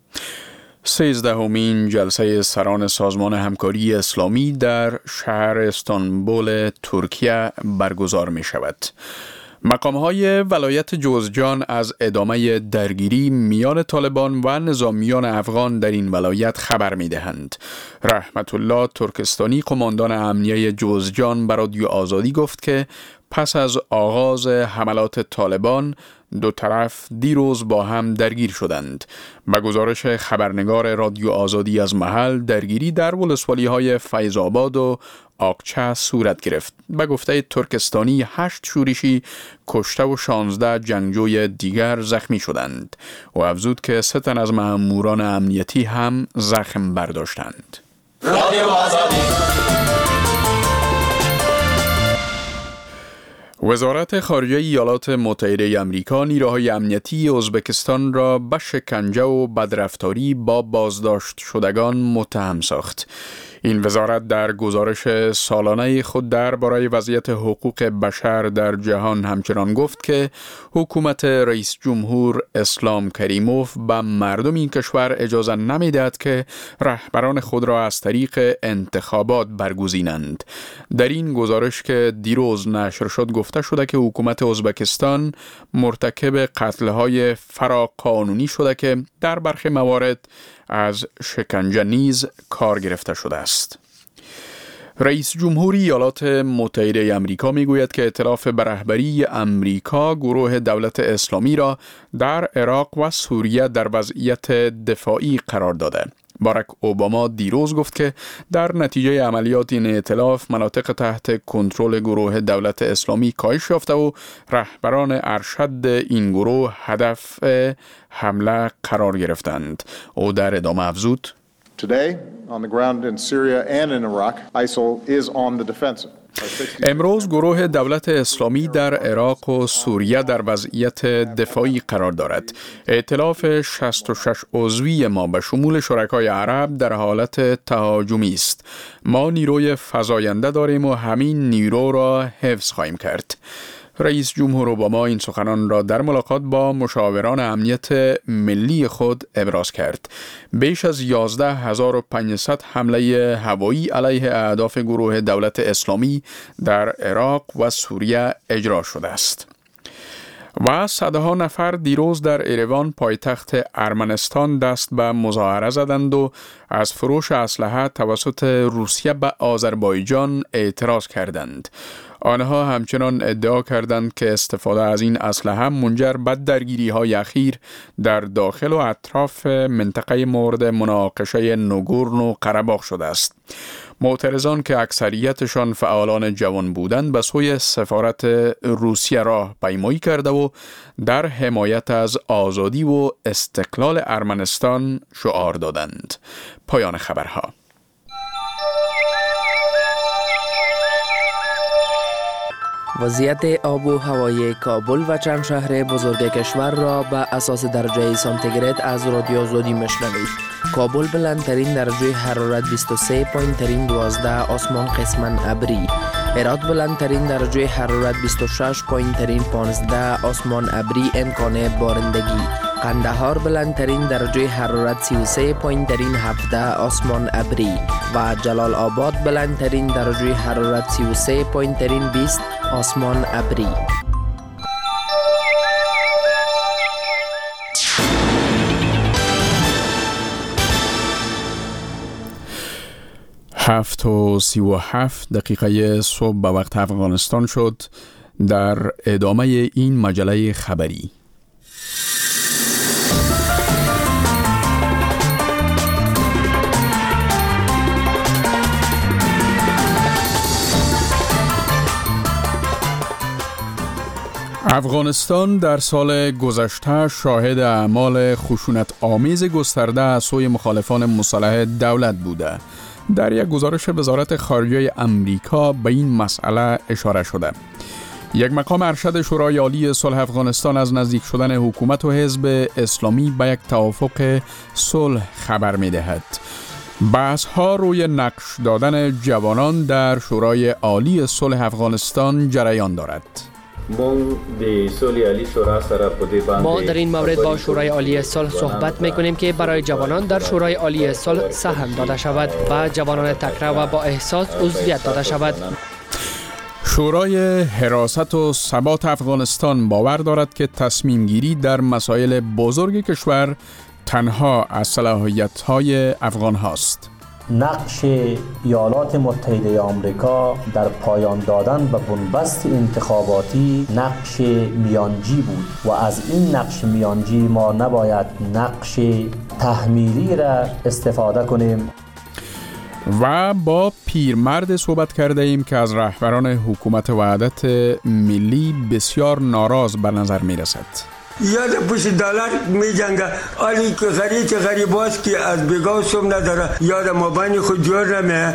سیزدهمین جلسه سران سازمان همکاری اسلامی در شهر استانبول ترکیه برگزار می شود. مقام‌های ولایت جوزجان از ادامه درگیری میان طالبان و نظامیان افغان در این ولایت خبر می‌دهند. رحمت الله ترکستانی قماندان امنیه جوزجان به رادیو آزادی گفت که پس از آغاز حملات طالبان دو طرف دیروز با هم درگیر شدند. به گزارش خبرنگار رادیو آزادی از محل، درگیری در ولسوالی‌های فیض آباد و آقچه صورت گرفت. به گفته ترکستانی هشت شورشی کشته و شانزده جنگجوی دیگر زخمی شدند و افزود که سه تن از ماموران امنیتی هم زخم برداشتند. رادیو آزادی. وزارت خارجه ایالات متحده آمریکا نیروهای امنیتی ازبکستان را به شکنجه و بدرفتاری با بازداشت شدگان متهم ساخت. این وزارت در گزارش سالانه خود درباره وضعیت حقوق بشر در جهان همچنان گفت که حکومت رئیس جمهور اسلام کریموف به مردم این کشور اجازه نمیدهد که رهبران خود را از طریق انتخابات برگزینند. در این گزارش که دیروز نشر شد گفته شده که حکومت ازبکستان مرتکب قتل‌های فراقانونی شده که در برخی موارد از شکنجه نیز کار گرفته شده است. رئیس جمهوری ایالات متحده آمریکا میگوید که ائتلاف به رهبری آمریکا گروه دولت اسلامی را در عراق و سوریه در وضعیت دفاعی قرار داده. باراک اوباما دیروز گفت که در نتیجه عملیات این ائتلاف مناطق تحت کنترل گروه دولت اسلامی کاهش یافته و رهبران ارشد این گروه هدف حمله قرار گرفتند. او در ادامه افزود: Today, on the ground in Syria and in Iraq, ISIL is on the defensive. امروز گروه دولت اسلامی در عراق و سوریه در وضعیت دفاعی قرار دارد. ائتلاف شصت و شش عضوی ما به شمول شرکای عرب در حالت تهاجمی است. ما نیروی فزاینده داریم و همین نیرو را حفظ خواهیم کرد. رئیس جمهور اوباما این سخنان را در ملاقات با مشاوران امنیت ملی خود ابراز کرد. بیش از یازده هزار و پانصد حمله هوایی علیه اهداف گروه دولت اسلامی در عراق و سوریه اجرا شده است. و صدها نفر دیروز در ایروان پایتخت ارمنستان دست به مظاهره زدند و از فروش اسلحه توسط روسیه به آذربایجان اعتراض کردند. آنها همچنان ادعا کردند که استفاده از این اسلحه منجر به درگیری‌های اخیر در داخل و اطراف منطقه مورد مناقشه نگورن و قره‌باغ شده است. معترضان که اکثریتشان فعالان جوان بودند به سوی سفارت روسیه راه پیمایی کرده و در حمایت از آزادی و استقلال ارمنستان شعار دادند. پایان خبرها. وضعیت آب و هوای کابل و چند شهر بزرگ کشور را به اساس درجه سانتیگراد از رادیو آزادی میشنوید. کابل بلندترین درجه حرارت بیست و سه پایینترین دوازده، آسمان قسماً ابری. هرات بلندترین درجه حرارت بیست و شش پایینترین پانزده، آسمان ابری، امکان بارندگی. قندهار بلندترین درجه حرارت سی و سه پایینترین هفده، آسمان ابری. و جلال آباد بلندترین درجه حرارت سی و سه پایینترین بیست، آسمان ابری. هفت و سی و هفت دقیقه صبح به وقت افغانستان شد. در ادامه این مجله خبری افغانستان در سال گذشته شاهد اعمال خشونت آمیز گسترده از سوی مخالفان مسلح دولت بوده. در یک گزارش وزارت خارجه امریکا به این مسئله اشاره شده. یک مقام ارشد شورای عالی صلح افغانستان از نزدیک شدن حکومت و حزب اسلامی به یک توافق صلح خبر می دهد. بحث ها روی نقش دادن جوانان در شورای عالی صلح افغانستان جریان دارد. ما در این مورد با شورای عالی صلح صحبت میکنیم که برای جوانان در شورای عالی صلح سهم داده شود و جوانان تکره و با احساس عضویت داده شود. شورای حراست و ثبات افغانستان باور دارد که تصمیم گیری در مسائل بزرگ کشور تنها از صلاحیت‌های افغان هاست. نقش ایالات متحده آمریکا در پایان دادن به بنبست انتخاباتی نقش میانجی بود و از این نقش میانجی ما نباید نقش تحمیلی را استفاده کنیم. و با پیرمرد صحبت کرده ایم که از رهبران حکومت وحدت ملی بسیار ناراض به نظر می رسد. یاد پوش دلار می جنگه آلی که غریب که غریب است که از بگاه سوم نداره یاد مبانی خود جور نمیه.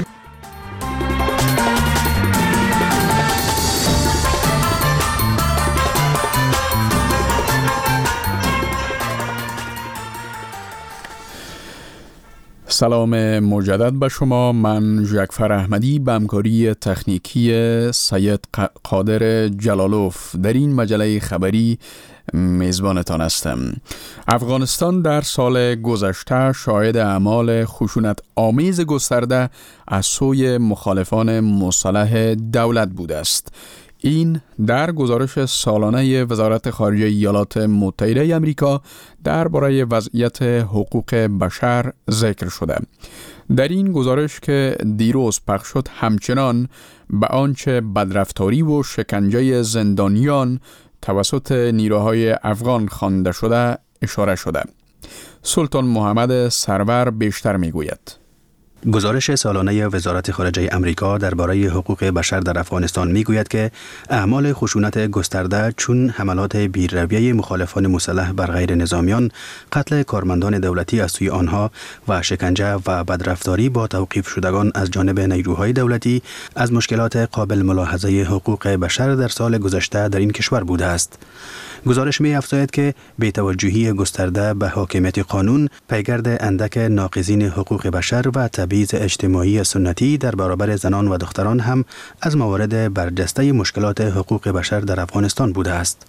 سلام مجدد به شما. من جعفر احمدی به همکاری تکنیکی سید قادر جلالوف در این مجله خبری میزبانتان هستم. افغانستان در سال گذشته شاهد اعمال خشونت آمیز گسترده از سوی مخالفان مسلح دولت بوده است. این در گزارش سالانه وزارت خارجه ایالات متحده آمریکا درباره وضعیت حقوق بشر ذکر شده. در این گزارش که دیروز پخش شد همچنان به آنچه بدرفتاری و شکنجه زندانیان توسط نیروهای افغان خوانده شده اشاره شده. سلطان محمد سرور بیشتر میگوید. گزارش سالانه وزارت خارجه امریکا درباره حقوق بشر در افغانستان میگوید که اعمال خشونت گسترده چون حملات بی‌رویه مخالفان مسلح بر غیر نظامیان، قتل کارمندان دولتی از سوی آنها و شکنجه و بدرفتاری با توقیف شدگان از جانب نیروهای دولتی از مشکلات قابل ملاحظه حقوق بشر در سال گذشته در این کشور بوده است. گزارش می افزاید که بی‌توجهی گسترده به حاکمیت قانون، پیگرد اندک ناقضین حقوق بشر و تبعیض اجتماعی سنتی در برابر زنان و دختران هم از موارد برجسته مشکلات حقوق بشر در افغانستان بوده است.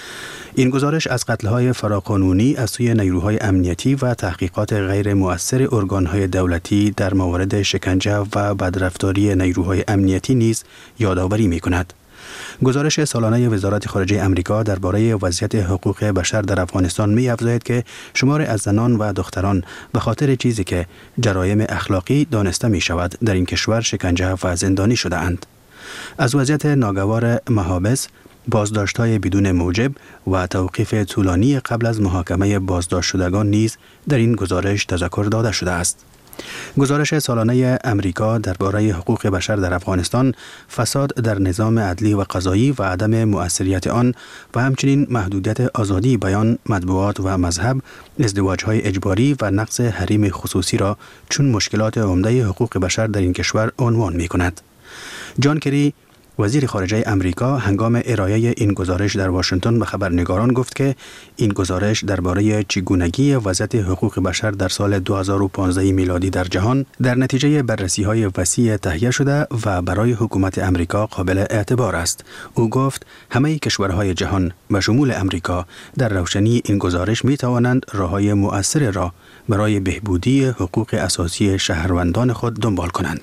این گزارش از قتل‌های فراقانونی از سوی نیروهای امنیتی و تحقیقات غیر مؤثر ارگان‌های دولتی در موارد شکنجه و بدرفتاری نیروهای امنیتی نیز یادآوری می‌کند. گزارش سالانه وزارت خارجه امریکا درباره وضعیت حقوق بشر در افغانستان می افزاید که شمار از زنان و دختران به خاطر چیزی که جرایم اخلاقی دانسته می شود در این کشور شکنجه و زندانی شده اند. از وضعیت ناگوار محابس، بازداشت‌های بدون موجب و توقیف طولانی قبل از محاکمه بازداشت شدگان نیز در این گزارش تذکر داده شده است. گزارش سالانه امریکا درباره حقوق بشر در افغانستان، فساد در نظام عدلی و قضایی و عدم مؤثریت آن و همچنین محدودیت آزادی بیان، مطبوعات و مذهب، ازدواج‌های اجباری و نقض حریم خصوصی را چون مشکلات عمده حقوق بشر در این کشور عنوان می‌کند. جان کری، وزیر خارجه امریکا، هنگام ارائه این گزارش در واشنگتن به خبرنگاران گفت که این گزارش درباره چگونگی وضعیت حقوق بشر در سال دو هزار و پانزده میلادی در جهان در نتیجه بررسی‌های وسیع تهیه شده و برای حکومت امریکا قابل اعتبار است. او گفت همه کشورهای جهان به شمول امریکا در روشنی این گزارش می توانند راه‌های مؤثر را برای بهبودی حقوق اساسی شهروندان خود دنبال کنند.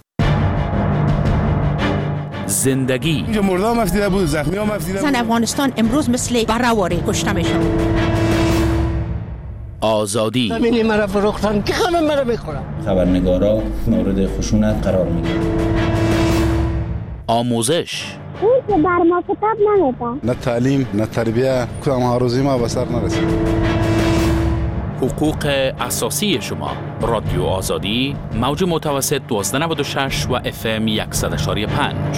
زندگی اینجا مردا مفتیده بود، زخمی ها مفتیده بود. زن افغانستان امروز مثل برآواره کشته میشن. آزادی همین مرا فروختن که همه مرا میخورن. خبرنگارا مورد خشونت قرار میگیرن. آموزش اون که بر ما کتاب نمیده. نه تعلیم نه تربیه، کدام آرزوی ما به سر نرسید. حقوق اساسی شما. رادیو آزادی، موج متوسط دوازده نود و شش و اف ام صد و یک و پنج.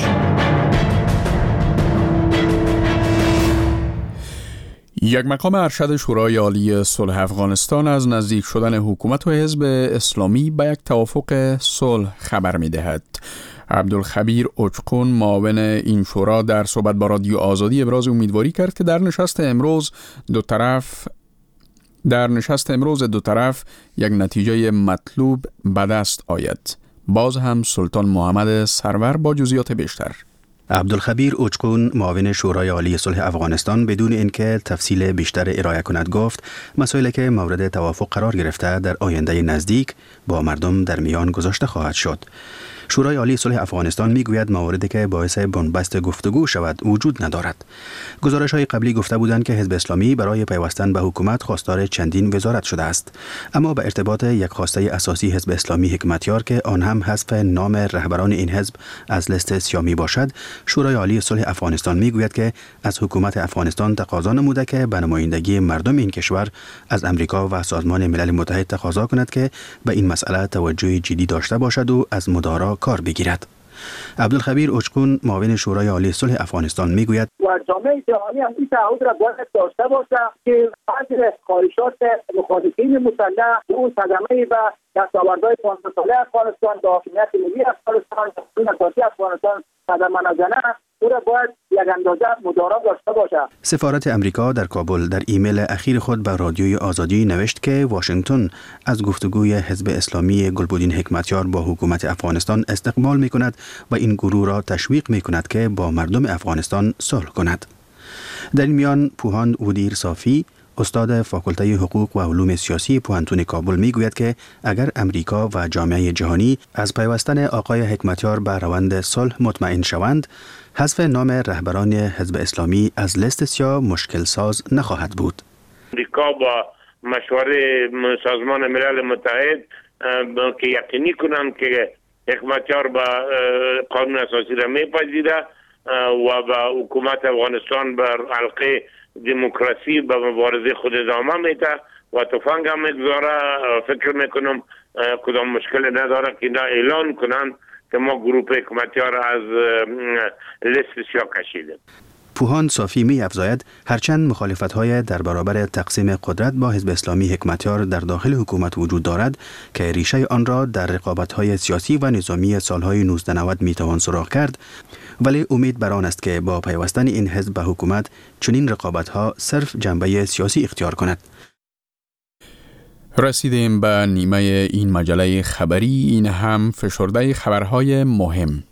یک مقام ارشد شورای عالی صلح افغانستان از نزدیک شدن حکومت و حزب اسلامی به یک توافق صلح خبر می دهد. عبدالخبیر اوچقون، معاون این شورا، در صحبت با رادیو آزادی ابراز امیدواری کرد که در نشست امروز دو طرف در نشست امروز دو طرف یک نتیجه مطلوب به دست آید. باز هم سلطان محمد سرور با جزئیات بیشتر. عبدالخبیر اوچقون، معاون شورای عالی صلح افغانستان، بدون اینکه تفصیل بیشتر ارائه کند گفت مسائلی که مورد توافق قرار گرفته در آینده نزدیک با مردم در میان گذاشته خواهد شد. شورای عالی صلح افغانستان میگوید مواردی که باعث بنبست گفتگو شود وجود ندارد. گزارش‌های قبلی گفته بودند که حزب اسلامی برای پیوستن به حکومت خواستار چندین وزارت شده است، اما به ارتباط یک خواسته اساسی حزب اسلامی حکمتیار که آن هم حذف نام رهبران این حزب از لیست سیامی باشد، شورای عالی صلح افغانستان میگوید که از حکومت افغانستان تقاضا نموده که به نمایندگی مردم این کشور از امریکا و سازمان ملل متحد تقاضا کند که به این مسئله توجه جدی داشته باشد و از مدارا کار بگیرد. عبدالخبیر اوچقون، معاون شورای عالی صلح افغانستان میگوید و جامعه جهانی هم این تعهد را باید داشته باشد که بعضی خواهشات مخالفین مسلح به اون صدمه و دستاوردهای پانزده ساله افغانستان، به حاکمیت ملی افغانستان، به اساسی افغانستان قدم نزنه او را باید یک اندازه مدارا داشته باشه. سفارت امریکا در کابل در ایمیل اخیر خود به رادیوی آزادی نوشت که واشنگتن از گفتگوی حزب اسلامی گلبدین حکمتیار با حکومت افغانستان استقبال می کند و این گروه را تشویق می کند که با مردم افغانستان صلح کند. در این میان پوهان اودیر صافی، استاد فاکولته حقوق و علوم سیاسی پوهنتون کابل می گوید که اگر امریکا و جامعه جهانی از پیوستن آقای حکمتیار به روند صلح مطمئن شوند، حذف نام رهبران حزب اسلامی از لیست سیاه مشکل ساز نخواهد بود. امریکا با مشوره سازمان ملل متحد که یقینی کنند که حکمتیار با قانون اساسی را میپذیره و با حکومت افغانستان بر حلقه دموکراسی به مبارزه خود ادامه میده و تفنگ هم میگذاره، فکر میکنم کدام مشکل نداره که اینا اعلان کنن که ما گروپ حکمتیار از لیست سیاه کشیدیم. پوهان صافی می افزاید هرچند مخالفت‌های در برابر تقسیم قدرت با حزب اسلامی حکمتیار در داخل حکومت وجود دارد که ریشه آن را در رقابت‌های سیاسی و نظامی سالهای نوزده نود می توان سراغ کرد، ولی امید بر آن است که با پیوستن این حزب به حکومت چنین رقابت‌ها صرف جنبه سیاسی اختیار کند. رسیدیم به نیمه این مجله خبری. این هم فشرده خبرهای مهم.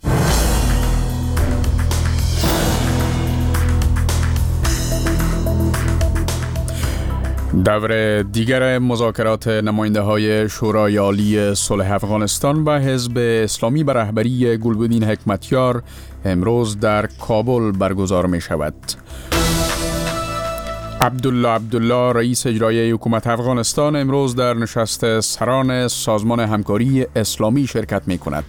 دور دیگر مذاکرات نماینده های شورای عالی صلح افغانستان و حزب اسلامی به رهبری گلبدین حکمتیار امروز در کابل برگزار می شود. عبدالله عبدالله رئیس اجرایی حکومت افغانستان امروز در نشست سران سازمان همکاری اسلامی شرکت می کند.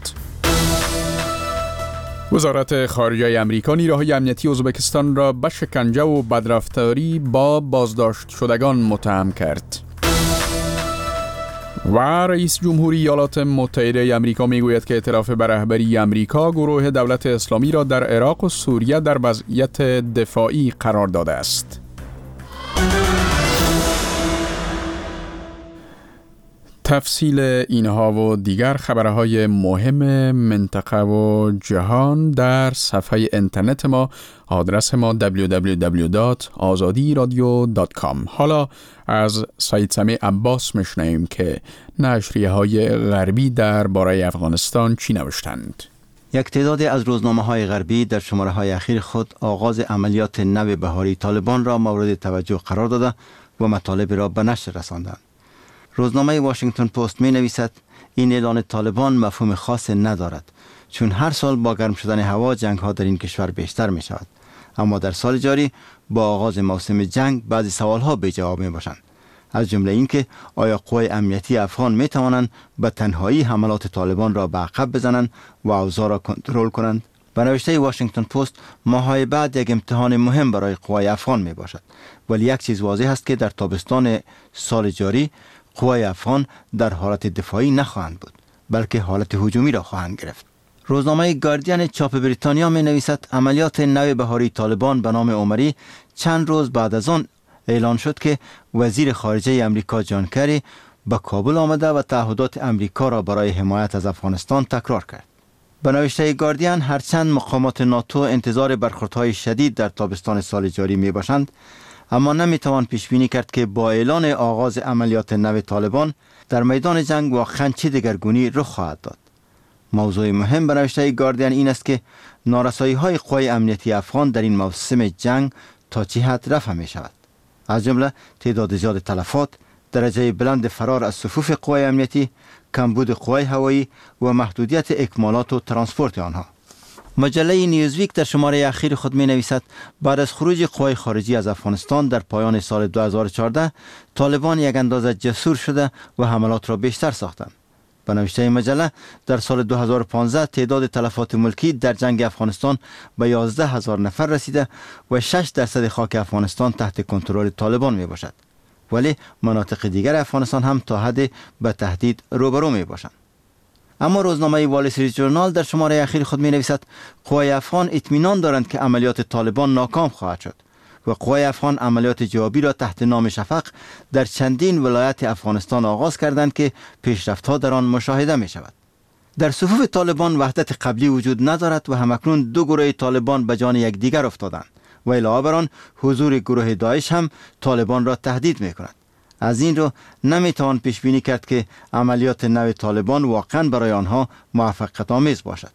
وزارت خارجه امریکا نیروهای امنیتی ازبکستان را به شکنجه و بدرفتاری با بازداشت شدگان متهم کرد. و رئیس جمهوری ایالات متحده امریکا میگوید که اعتراف به رهبری امریکا گروه دولت اسلامی را در عراق و سوریه در وضعیت دفاعی قرار داده است. تفصیل اینها و دیگر خبرهای مهم منطقه و جهان در صفحه اینترنت ما، آدرس ما دبلیو دبلیو دبلیو دات آزادی رادیو دات کام. حالا از سعید سمیع عباس میشنویم که نشریه های غربی در باره افغانستان چی نوشتند. یک تعدادی از روزنامه‌های غربی در شماره‌های اخیر خود آغاز عملیات نو بهاری طالبان را مورد توجه قرار داده و مطالب را به نشر رساندند. روزنامه واشنگتن پست می نویسد این اعلان طالبان مفهوم خاص ندارد، چون هر سال با گرم شدن هوا جنگ ها در این کشور بیشتر می شود، اما در سال جاری با آغاز موسم جنگ بعضی سوال ها به جواب می باشند، از جمله اینکه آیا قوای امنیتی افغان می توانند به تنهایی حملات طالبان را به عقب بزنند و اوضاع را کنترل کنند. به نوشته واشنگتن پست ماهای بعد یک امتحان مهم برای قوای افغان می باشد، ولی یک چیز واضح است که در تابستان سال جاری قوای افغان در حالت دفاعی نخواهند بود، بلکه حالت هجومی را خواهند گرفت. روزنامه گاردین چاپ بریتانیا می نویسد عملیات نو بهاری طالبان به نام عمری چند روز بعد از آن اعلان شد که وزیر خارجه امریکا جان کری به کابل آمده و تعهدات امریکا را برای حمایت از افغانستان تکرار کرد. به نوشته گاردین هرچند مقامات ناتو انتظار برخوردهای شدید در تابستان سال جاری می باشند، اما نمیتوان پیش بینی کرد که با اعلان آغاز عملیات نو طالبان در میدان جنگ واقعاً چه دگرگونی رخ خواهد داد. موضوع مهم به نوشته گاردین این است که نارسایی‌های قوای امنیتی افغان در این موسم جنگ تا چه حد رفع می شود، از جمله تعداد زیاد تلفات، درجه بلند فرار از صفوف قوای امنیتی، کمبود قوای هوایی و محدودیت اکمالات و ترانسپورت آنها. مجله نیوزویک در شماره اخیر خود می نویسد بعد از خروج قوای خارجی از افغانستان در پایان سال دو هزار و چهارده طالبان یک اندازه جسور شده و حملات را بیشتر ساختند. به نوشته مجله در سال دو هزار و پانزده تعداد تلفات ملکی در جنگ افغانستان به یازده هزار نفر رسیده و شش درصد خاک افغانستان تحت کنترل طالبان می باشد، ولی مناطق دیگر افغانستان هم تا حد به تهدید روبرو می باشند. اما روزنامه وال استریت ژورنال در شماره اخیر خود می نویسد قوای افغان اطمینان دارند که عملیات طالبان ناکام خواهد شد و قوای افغان عملیات جوابی را تحت نام شفق در چندین ولایت افغانستان آغاز کردند که پیشرفت‌ها در آن مشاهده می شود. در صفوف طالبان وحدت قبلی وجود ندارد و همکنون دو گروه طالبان به جان یکدیگر افتادند و علاوه بر آن حضور گروه داعش هم طالبان را تهدید می‌کند. از این رو نمیتوان پیش بینی کرد که عملیات نو طالبان واقعا برای آنها موفقیت آمیز باشد.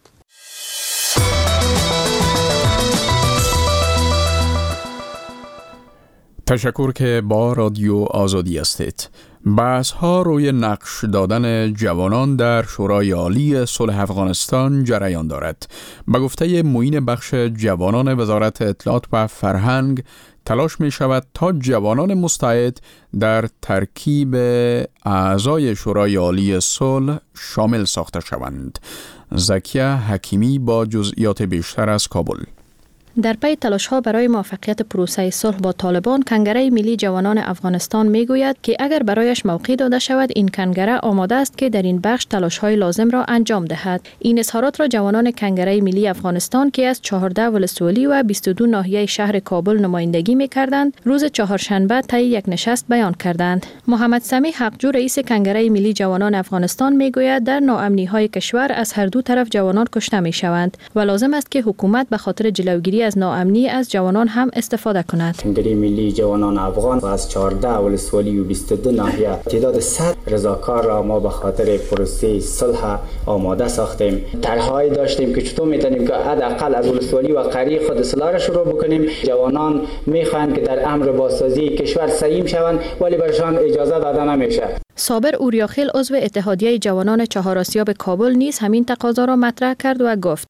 تشکر که با رادیو آزادی هستید. بحث ها روی نقش دادن جوانان در شورای عالی صلح افغانستان جریان دارد. به گفته معین بخش جوانان وزارت اطلاعات و فرهنگ، تلاش می شود تا جوانان مستعد در ترکیب اعضای شورای عالی صلح شامل ساخته شوند. زکیه حکیمی با جزئیات بیشتر از کابل. در پی تلاش‌ها برای موفقیت پروسه صلح با طالبان، کنگره ملی جوانان افغانستان میگوید که اگر برایش موقع داده شود، این کنگره آماده است که در این بخش تلاش‌های لازم را انجام دهد. این اظهارات را جوانان کنگره ملی افغانستان که از چهارده ولسوالی و بیست و دو ناحیه شهر کابل نمایندگی می‌کردند، روز چهارشنبه طی یک نشست بیان کردند. محمد سمیع حقجو رئیس کنگره ملی جوانان افغانستان میگوید در ناامنی‌های کشور از هر دو طرف جوانان کشته می‌شوند و لازم است که حکومت به خاطر جلوگیری از ناامنی از جوانان هم استفاده کند. کنگره ملی جوانان افغان از چهارده ولسوالی و بیست و دو ناحیه تعداد صد رضاکار را ما به خاطر پروسه صلح آماده ساختیم. طرح‌هایی داشتیم که چطور میتونیم که حداقل از ولسوالی و قریه خود اصلاح را شروع بکنیم. جوانان میخواهند که در امر بازسازی کشور سهیم شوند ولی برشان اجازه داده نمیشه. صابر اوریاخیل عضو اتحادیه جوانان چهار آسیاب کابل نیز همین تقاضا را مطرح کرد و گفت: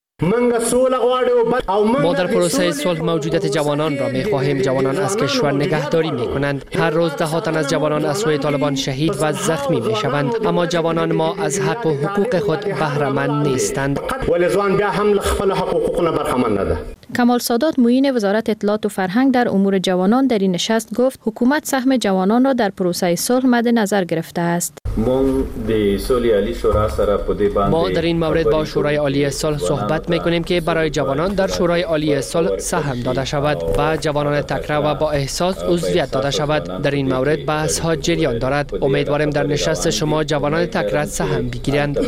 ما در پروسه صلح موجودیت جوانان را می خواهیم. جوانان از کشور نگهداری می کنند. هر روز ده ها تن از جوانان از سوی طالبان شهید و زخمی می شوند، اما جوانان ما از حق و حقوق خود بهره مند نیستند. کمال سادات معین وزارت اطلاعات و فرهنگ در امور جوانان در این نشست گفت حکومت سهم جوانان را در پروسه صلح مد نظر گرفته است. ما در این مورد با شورای عالی صلح صحبت میکنیم که برای جوانان در شورای عالی صلح سهم داده شود و جوانان تکره و با احساس عضویت داده شود. در این مورد بحث ها جریان دارد. امیدواریم در نشست شما جوانان تکره سهم بگیرند.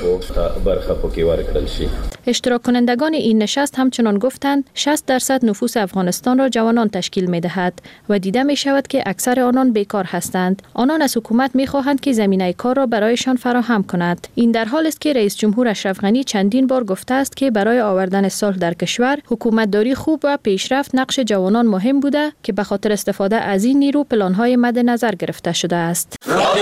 اشتراک کنندگان این نشست همچنان گفتند شصت درصد نفوس افغانستان را جوانان تشکیل می دهد و دیده می شود که اکثر آنان بیکار هستند. آنان از حکومت می خواهند که زمینه کار را برایشان فراهم کند. این در حالی است که رئیس جمهور اشرف غنی چندین بار گفته است که برای آوردن صلح در کشور حکومتداری خوب و پیشرفت نقش جوانان مهم بوده که به خاطر استفاده از این نیرو پلان‌های مد نظر گرفته شده است.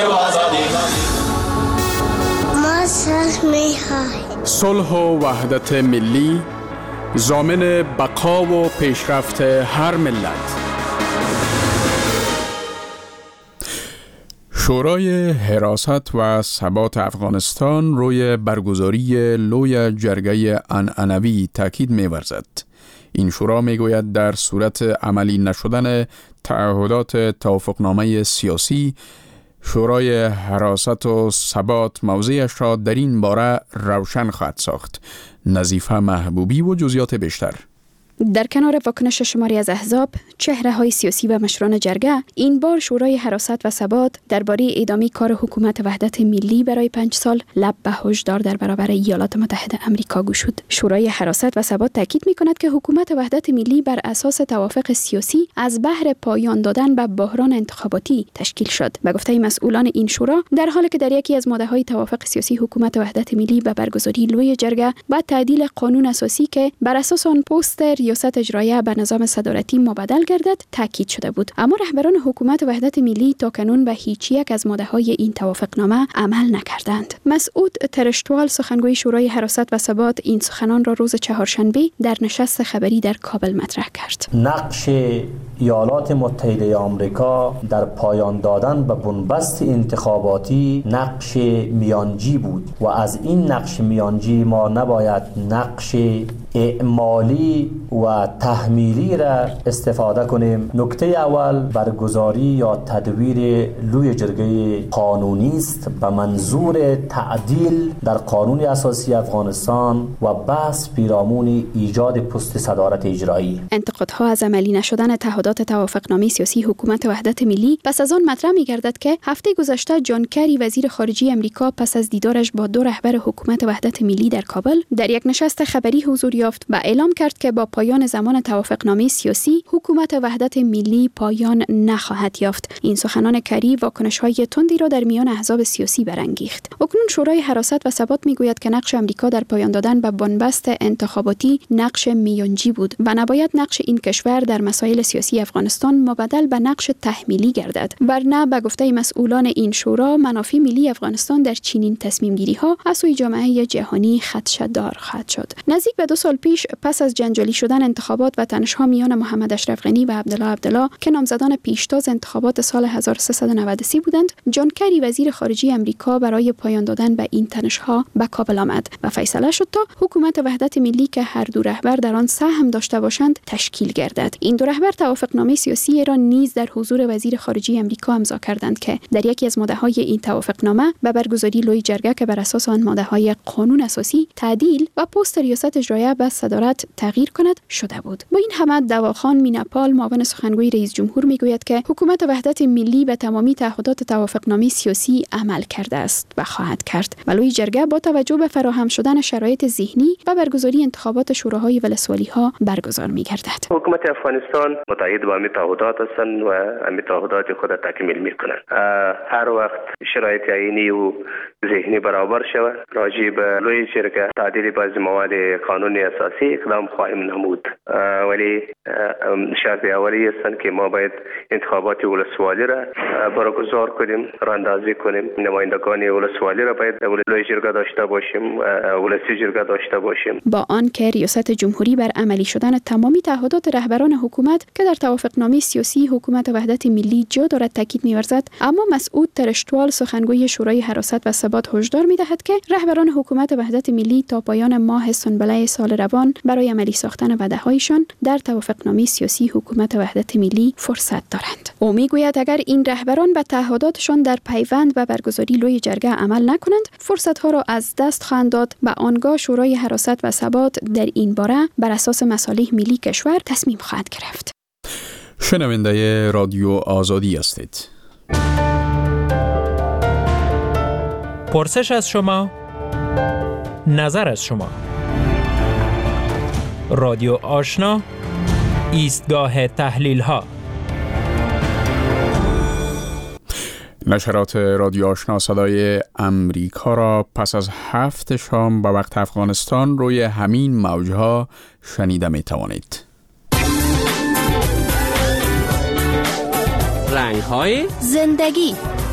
ما صلح می‌خواهیم. صلح و وحدت ملی ضامن بقا و پیشرفت هر ملت. شورای حراست و ثبات افغانستان روی برگزاری لوی جرگه عنعنوی تاکید می‌ورزد. این شورا میگوید در صورت عملی نشدن تعهدات توافقنامه سیاسی، شورای حراست و ثبات موضعش را در این باره روشن خواهد ساخت. نظیفه محبوبی و جزئیات بیشتر. در کنار واکنش شماری از احزاب، چهره‌های سیاسی و مشران جرگه، این بار شورای حراست و ثبات درباره ادامه کار حکومت وحدت ملی برای پنج سال لب به هشدار در برابر ایالات متحده آمریکا گشود. شورای حراست و ثبات تاکید می‌کند که حکومت وحدت ملی بر اساس توافق سیاسی از بهر پایان دادن به بحران انتخاباتی تشکیل شد. به گفته مسئولان این شورا، در حالی که در یکی از ماده‌های توافق سیاسی حکومت وحدت ملی به برگزاری لوی جرگه با تعدیل قانون اساسی که بر اساس آن پست ریاست اجرایه به نظام صدارتی مبدل گردد تاکید شده بود، اما رهبران حکومت وحدت ملی تاکنون به هیچ یک از ماده‌های این توافقنامه عمل نکردند. مسعود ترشتوال سخنگوی شورای حراست و ثبات این سخنان را روز چهارشنبه در نشست خبری در کابل مطرح کرد. نقش ایالات متحده آمریکا در پایان دادن به بنبست انتخاباتی نقش میانجی بود و از این نقش میانجی ما نباید نقش اعمالی و تحمیلی را استفاده کنیم. نکته اول برگزاری یا تدویر لوی جرگه قانونی است به منظور تعدیل در قانون اساسی افغانستان و بحث پیرامون ایجاد پست صدارت اجرایی. انتقادها از عملی نشدن تعهدات توافقنامه سیاسی حکومت وحدت ملی پس از آن مطرح می‌گردد که هفته گذشته جان کری وزیر خارجه امریکا پس از دیدارش با دو رهبر حکومت وحدت ملی در کابل در یک نشست خبری حضور یافت و اعلام کرد که با پایان زمان توافقنامه سیاسی حکومت وحدت ملی پایان نخواهد یافت. این سخنان کری واکنش‌های تندی را در میان احزاب سیاسی برانگیخت. اکنون شورای حراست و ثبات میگوید که نقش امریکا در پایان دادن به بنبست انتخاباتی نقش میانجی بود و نباید نقش این کشور در مسائل سیاسی افغانستان مبدل به نقش تحمیلی گردد، ورنه به گفته مسئولان این شورا منافع ملی افغانستان در چنین تصمیم گیری ها از سوی جامعه جهانی خدشه‌دار خواهد شد. نزدیک به دو سال پیش پس از جنجالی شدن انتخابات و تنش‌ها میان محمد اشرف غنی و عبدالله عبدالله که نامزدان پیشتاز انتخابات سال هزار و سیصد و نود و سه بودند، جان کری وزیر خارجه امریکا برای پایان دادن به این تنش‌ها به کابل آمد و فیصله شد تا حکومت وحدت ملی که هر دو رهبر در آن سهم داشته باشند تشکیل گردد. این دو رهبر توافقنامه سیاسی را نیز در حضور وزیر خارجه امریکا امضا کردند که در یکی از ماده‌های این توافقنامه به برگزاری لوی جرگه که بر اساس آن ماده‌های قانون اساسی تعدیل و پست ریاست اجرایی به صدارت تغییر کند شده بود. با این همه دواخان میناپال معاون سخنگوی رئیس جمهور میگوید که حکومت وحدت ملی به تمامی تعهدات توافقنامه سیاسی عمل کرده است و خواهد کرد. و لوی جرگه با توجه به فراهم شدن شرایط ذهنی و برگزاری انتخابات شوراهای ولسوالی‌ها برگزار می‌گردد. حکومت افغانستان متعهد به همین تعهدات هستند و همین تعهدات خود تکمیل می‌کنند. هر وقت شرایط عینی و ذهنی برابر شود راجع به لوی جرگه تعدیل بعضی مواد قانون اساسی اقدام خواهیم نمود، ولی شرط اولی است که ما باید انتخابات ولسوالی را برگزار کنیم، راندازی کنیم. نمایندگان ولسوالی را باید لوی جرگه داشته باشیم، ولسی جرگه داشته باشیم. با آن که ریاست جمهوری بر عملی شدن تمامی تعهدات رهبران حکومت که در توافقنامه سیاسی حکومت وحدت ملی جا دارد تاکید می‌ورزد، اما مسعود ترشتوال سخنگوی شورای حراست و ثبات هشدار می‌دهد که رهبران حکومت وحدت ملی تا پایان ماه سنبله سال روان برای عملی ساختن وعده‌هایشان در توافقنامه سیاسی حکومت وحدت ملی فرصت دارند. او میگوید اگر این رهبران به تعهداتشان در پیوند و برگزاری لوی جرگه عمل نکنند، فرصت‌ها را از دست خواهند داد و آنگاه شورای حراست و ثبات در این باره بر اساس مصالح ملی کشور تصمیم خواهد گرفت. شنونده رادیو آزادی هستید. پرسش از شما، نظر از شما. رادیو آشنا، ایستگاه تحلیل ها. نشرات رادیو آشنا صدای امریکا را پس از هفت شام به وقت افغانستان روی همین موجها شنیده می توانید. رنگ های زندگی.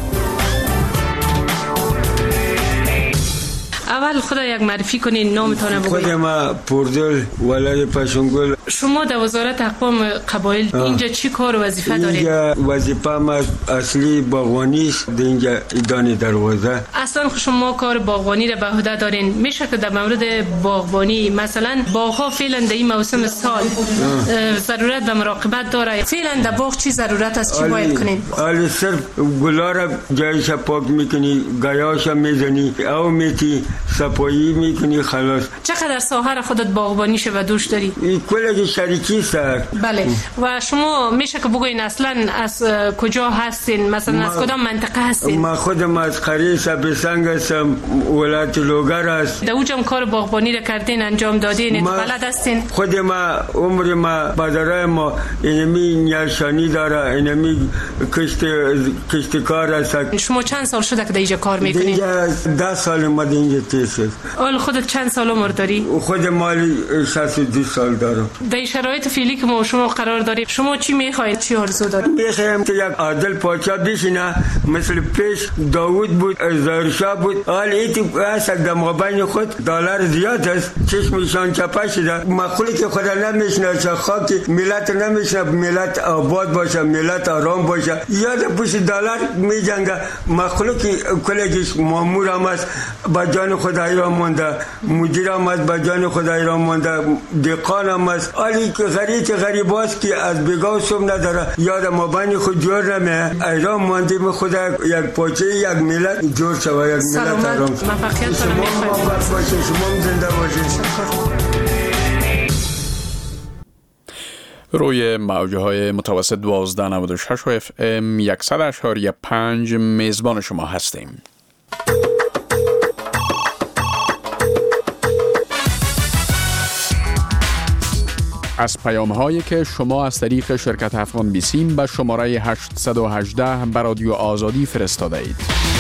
اول خدا یک معرفی کنین، نامتان بگویید. خود ما پردل ولد پشنگل. شما در وزارت اقوام قبایل اینجا چی کار و وظیفه دارید؟ اینجا وظیفه ما اصلی باغبانی است. اینجا اداره دروازه. اصلا شما کار باغبانی را به عهده دارین. میشه که در مورد باغبانی مثلا باغ‌ها فعلا در این موسم سال ضرورت به مراقبت داره، فعلا در باغ چی ضرورت است، چی باید کنین؟ حالا صرف گلا را جایش پاک میکنی، گیاهاش میزنی، او میتی صفایی میکنی، خلاص. چقدر ساحه خودت باغبانی شه و دوش داری؟ کل شریکی سر. بله. و شما میشه که بگوین اصلا از کجا هستین؟ مثلا از کدام منطقه هستین؟ ما خودم از قریه سبسنگ هستم، ولایت لوگر است. در اوجم کار باغبانی را کردین، انجام دادین، بلد هستین؟ خود ما عمر ما بازارای ما اینمی نیاشانی داره، اینمی کشت کشتکار است. شما چند سال شده که در اینجا کار میکنین؟ اینجا ده سال ما اینجا تیز است. اول خودت چند سال عمر داری؟ خود مالی شصت و دو سال دارم. در شرایط فعلی که ما شما قرار داریم، شما چی میخواید، چی آرزو دارید؟ میخوایم که یک عادل پادشاه بشینه، مثل پیش داوود بود، زارشاه بود. حال ایتی هست در مابین خود دلار زیاد است، چشمشان چپه شده. مخلوقی که خدا نمیشناسه، خاک ملت نمیشناسه، ملت آباد باشه، ملت آرام باشه، یاد پوش دلار میجنگه. مخلوقی کلگیش مامور هم است، با جان خود خدای را مونده، مدیر هم از بجان خدای را مونده، دقان هم است. حالی که غریت غریب است که از بگاه سم نداره، یاد مابانی خود جور نمیه. ایران ماندیم خدا یک پاچه یک ملت جور شوه، یک ملت آرام شوه. موفقیت برای باشه، شما زنده باشید. روی موجه های متوسط دوازده نود و شش و اف ام صد اشاری پنج میزبان شما هستیم. از پیام هایی که شما از طریق شرکت افغان بیسیم به شماره هشت یک هشت به رادیو آزادی فرستاده اید.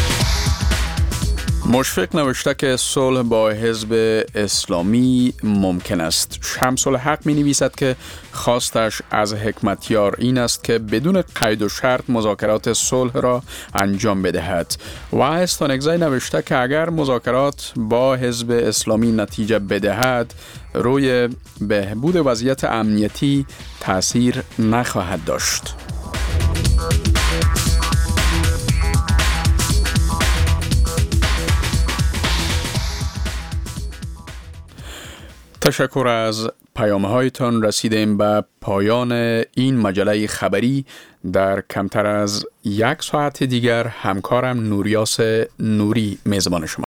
مشفق نوشته که صلح با حزب اسلامی ممکن است. شمس الحق می نویسد که خواستش از حکمتیار این است که بدون قید و شرط مذاکرات صلح را انجام بدهد. و استانگزی نوشته که اگر مذاکرات با حزب اسلامی نتیجه بدهد روی بهبود وضعیت امنیتی تأثیر نخواهد داشت. تشکر از پیام‌هایتان. رسیدیم به پایان این مجله خبری. در کمتر از یک ساعت دیگر همکارم نوریاس نوری میزبان شما